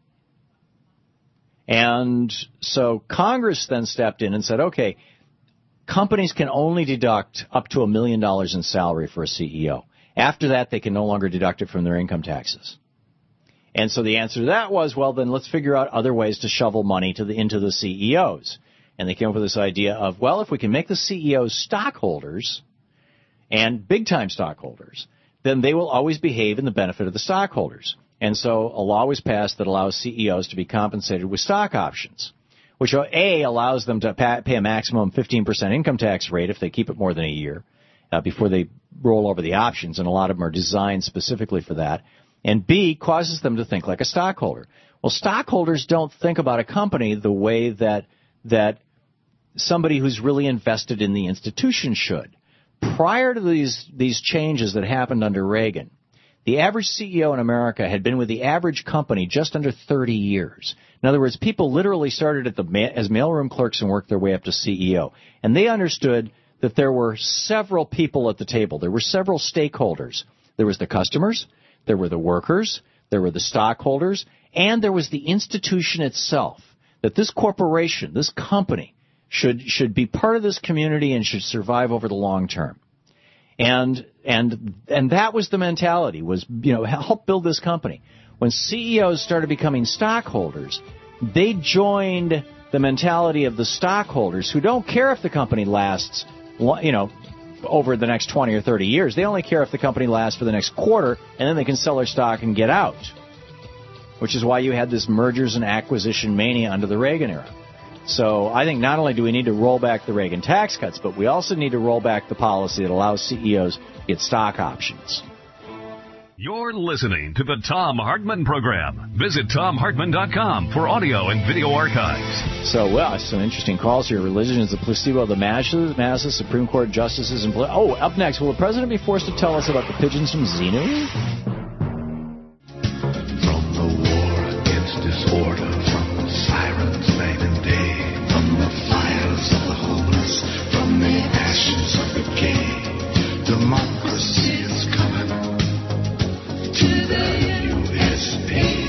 And so Congress then stepped in and said, okay, companies can only deduct up to $1 million in salary for a CEO. After that, they can no longer deduct it from their income taxes. And so the answer to that was, well, then let's figure out other ways to shovel money into the CEOs. And they came up with this idea of, well, if we can make the CEOs stockholders and big-time stockholders, then they will always behave in the benefit of the stockholders. And so a law was passed that allows CEOs to be compensated with stock options, which A, allows them to pay a maximum 15% income tax rate if they keep it more than a year before they roll over the options, and a lot of them are designed specifically for that, and B, causes them to think like a stockholder. Well, stockholders don't think about a company the way that somebody who's really invested in the institution should. Prior to these changes that happened under Reagan, the average CEO in America had been with the average company just under 30 years. In other words, people literally started as mailroom clerks and worked their way up to CEO. And they understood that there were several people at the table. There were several stakeholders. There was the customers, there were the workers, there were the stockholders, and there was the institution itself. That this corporation, this company, should be part of this community and should survive over the long term. And that was the mentality, was, help build this company. When CEOs started becoming stockholders, they joined the mentality of the stockholders who don't care if the company lasts, over the next 20 or 30 years. They only care if the company lasts for the next quarter, and then they can sell their stock and get out, which is why you had this mergers and acquisition mania under the Reagan era. So I think not only do we need to roll back the Reagan tax cuts, but we also need to roll back the policy that allows CEOs to get stock options. You're listening to the Thom Hartmann Program. Visit ThomHartmann.com for audio and video archives. So, some interesting calls here. Religion is the placebo of the masses, Supreme Court justices, and... up next, will the president be forced to tell us about the pigeons from Xenu? From the war against disorder, from the sirens night and day, from the fires of the hopeless, from the ashes of the gay, democracy is coming to the USA.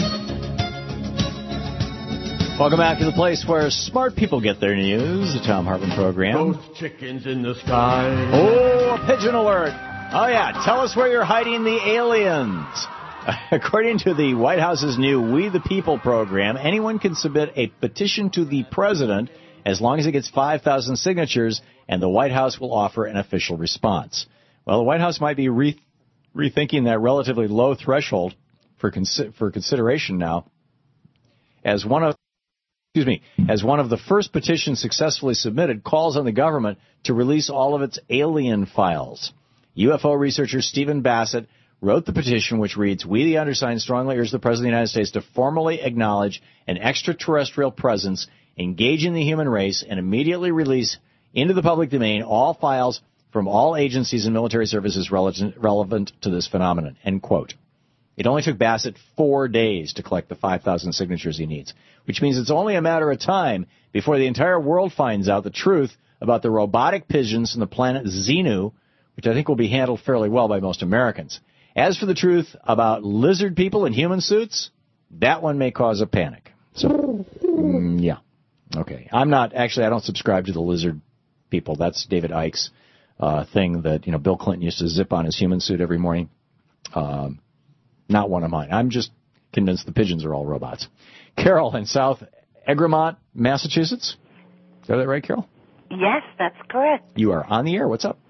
Welcome back to the place where smart people get their news, the Thom Hartmann Program. Those chickens in the sky. Oh, a pigeon alert. Oh, yeah. Tell us where you're hiding the aliens. According to the White House's new We the People program, anyone can submit a petition to the president as long as it gets 5,000 signatures, and the White House will offer an official response. Well, the White House might be rethinking that relatively low threshold for consideration now, as one of the first petitions successfully submitted calls on the government to release all of its alien files. UFO researcher Stephen Bassett wrote the petition, which reads, "We, the undersigned, strongly urge the President of the United States to formally acknowledge an extraterrestrial presence, engage in the human race, and immediately release into the public domain all files from all agencies and military services relevant to this phenomenon," end quote. It only took Bassett 4 days to collect the 5,000 signatures he needs, which means it's only a matter of time before the entire world finds out the truth about the robotic pigeons from the planet Xenu, which I think will be handled fairly well by most Americans. As for the truth about lizard people in human suits, that one may cause a panic. So, yeah. Okay. I don't subscribe to the lizard people. That's David Icke's thing that, Bill Clinton used to zip on his human suit every morning. Not one of mine. I'm just convinced the pigeons are all robots. Carol in South Egremont, Massachusetts. Is that right, Carol? Yes, that's correct. You are on the air. What's up?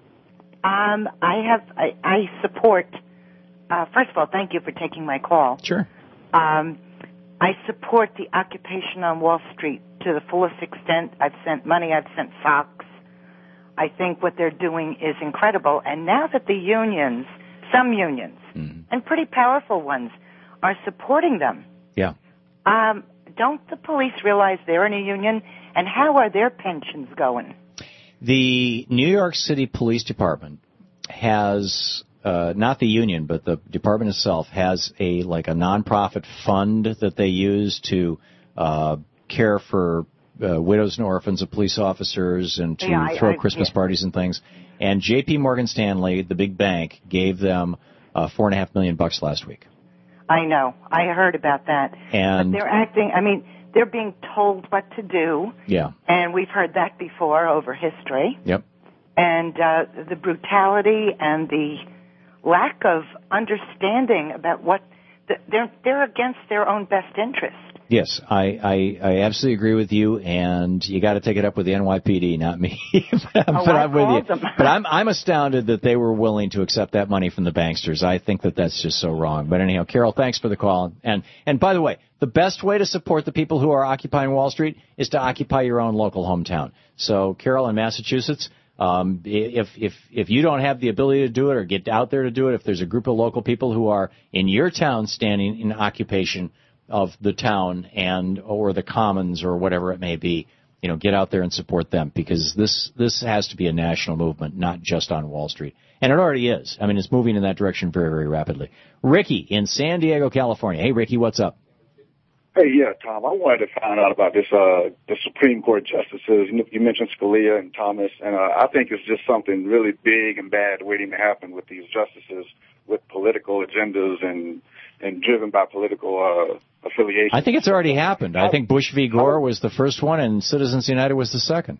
I support, first of all, thank you for taking my call. Sure. I support the occupation on Wall Street to the fullest extent. I've sent money, I've sent socks. I think what they're doing is incredible. And now that the unions, some unions, and pretty powerful ones, are supporting them. Yeah. Don't the police realize they're in a union? And how are their pensions going? The New York City Police Department has, not the union, but the department itself has a nonprofit fund that they use to care for widows and orphans of police officers and to throw Christmas parties and things. And J.P. Morgan Stanley, the big bank, gave them $4.5 million last week. I know. I heard about that. And but they're acting, they're being told what to do. Yeah. And we've heard that before over history. Yep. And the brutality and the lack of understanding about what they're against their own best interest. Yes, I absolutely agree with you, and you got to take it up with the NYPD, not me. but I'm with you. But I'm astounded that they were willing to accept that money from the banksters. I think that's just so wrong. But anyhow, Carol, thanks for the call. And by the way, the best way to support the people who are occupying Wall Street is to occupy your own local hometown. So, Carol, in Massachusetts, if you don't have the ability to do it or get out there to do it, if there's a group of local people who are in your town standing in occupation of the town or the commons or whatever it may be, get out there and support them, because this has to be a national movement, not just on Wall Street. And it already is. It's moving in that direction very, very rapidly. Ricky in San Diego, California. Hey, Ricky, what's up? Hey, yeah, Tom, I wanted to find out about this, the Supreme Court justices. You mentioned Scalia and Thomas, and I think it's just something really big and bad waiting to happen with these justices with political agendas and driven by political affiliation. I think it's already happened. I think Bush v. Gore was the first one, and Citizens United was the second.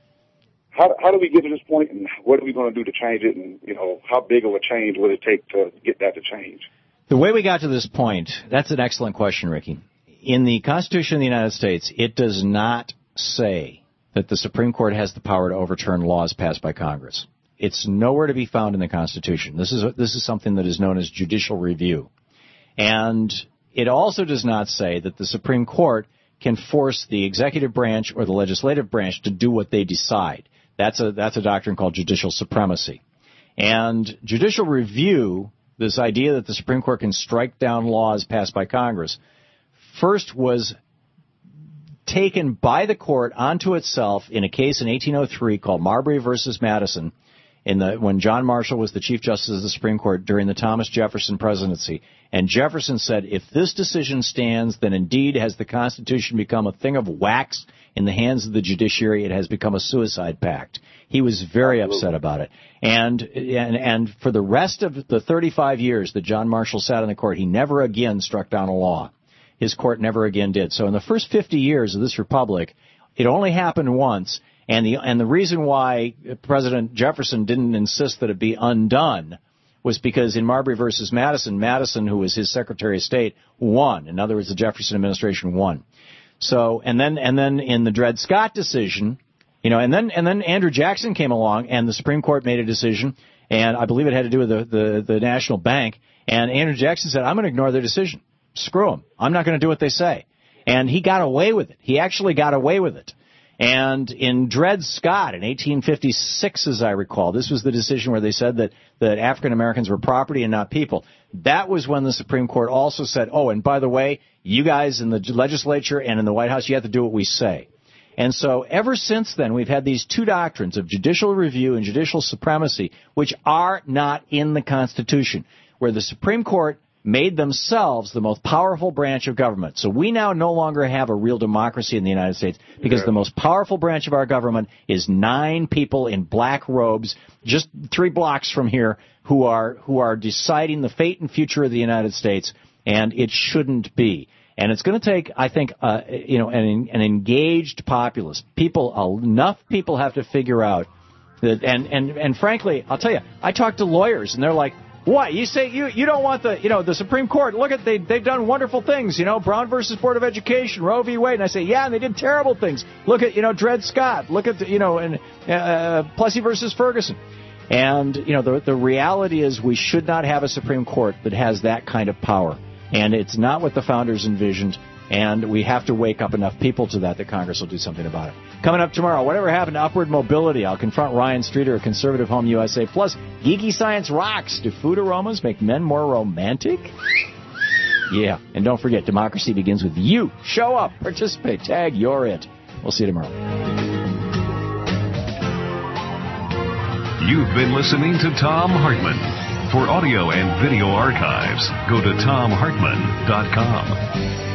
How do we get to this point, and what are we going to do to change it, and, how big of a change would it take to get that to change? The way we got to this point, that's an excellent question, Ricky. In the Constitution of the United States, it does not say that the Supreme Court has the power to overturn laws passed by Congress. It's nowhere to be found in the Constitution. This is something that is known as judicial review. And it also does not say that the Supreme Court can force the executive branch or the legislative branch to do what they decide. That's a doctrine called judicial supremacy. And judicial review, this idea that the Supreme Court can strike down laws passed by Congress, first was taken by the court onto itself in a case in 1803 called Marbury versus Madison, when John Marshall was the Chief Justice of the Supreme Court during the Thomas Jefferson presidency. And Jefferson said, if this decision stands, then indeed has the Constitution become a thing of wax in the hands of the judiciary. It has become a suicide pact. He was very upset about it. And for the rest of the 35 years that John Marshall sat on the court, he never again struck down a law. His court never again did. So in the first 50 years of this republic, it only happened once. And the reason why President Jefferson didn't insist that it be undone was because in Marbury versus Madison, who was his Secretary of State, won. In other words, the Jefferson administration won. So, and then in the Dred Scott decision, and then Andrew Jackson came along and the Supreme Court made a decision, and I believe it had to do with the National Bank, and Andrew Jackson said, I'm going to ignore their decision. Screw them. I'm not going to do what they say. And he got away with it. He actually got away with it. And in Dred Scott in 1856, as I recall, this was the decision where they said that African Americans were property and not people. That was when the Supreme Court also said, oh, and by the way, you guys in the legislature and in the White House, you have to do what we say. And so ever since then, we've had these two doctrines of judicial review and judicial supremacy, which are not in the Constitution, where the Supreme Court made themselves the most powerful branch of government. So we now no longer have a real democracy in the United States because the most powerful branch of our government is 9 people in black robes just 3 blocks from here who are deciding the fate and future of the United States, and it shouldn't be. And it's going to take, I think, an engaged populace. Enough people have to figure out that, and frankly, I'll tell you, I talk to lawyers and they're like, what? You say you don't want the Supreme Court? Look at they've done wonderful things, Brown versus Board of Education, Roe v. Wade, and I say, yeah, and they did terrible things. Look at Dred Scott. Look at Plessy versus Ferguson. And the reality is we should not have a Supreme Court that has that kind of power. And it's not what the founders envisioned. And we have to wake up enough people to that Congress will do something about it. Coming up tomorrow, whatever happened to upward mobility? I'll confront Ryan Streeter of Conservative Home USA. Plus, Geeky Science rocks. Do food aromas make men more romantic? Yeah. And don't forget, democracy begins with you. Show up. Participate. Tag. You're it. We'll see you tomorrow. You've been listening to Thom Hartmann. For audio and video archives, go to thomhartmann.com.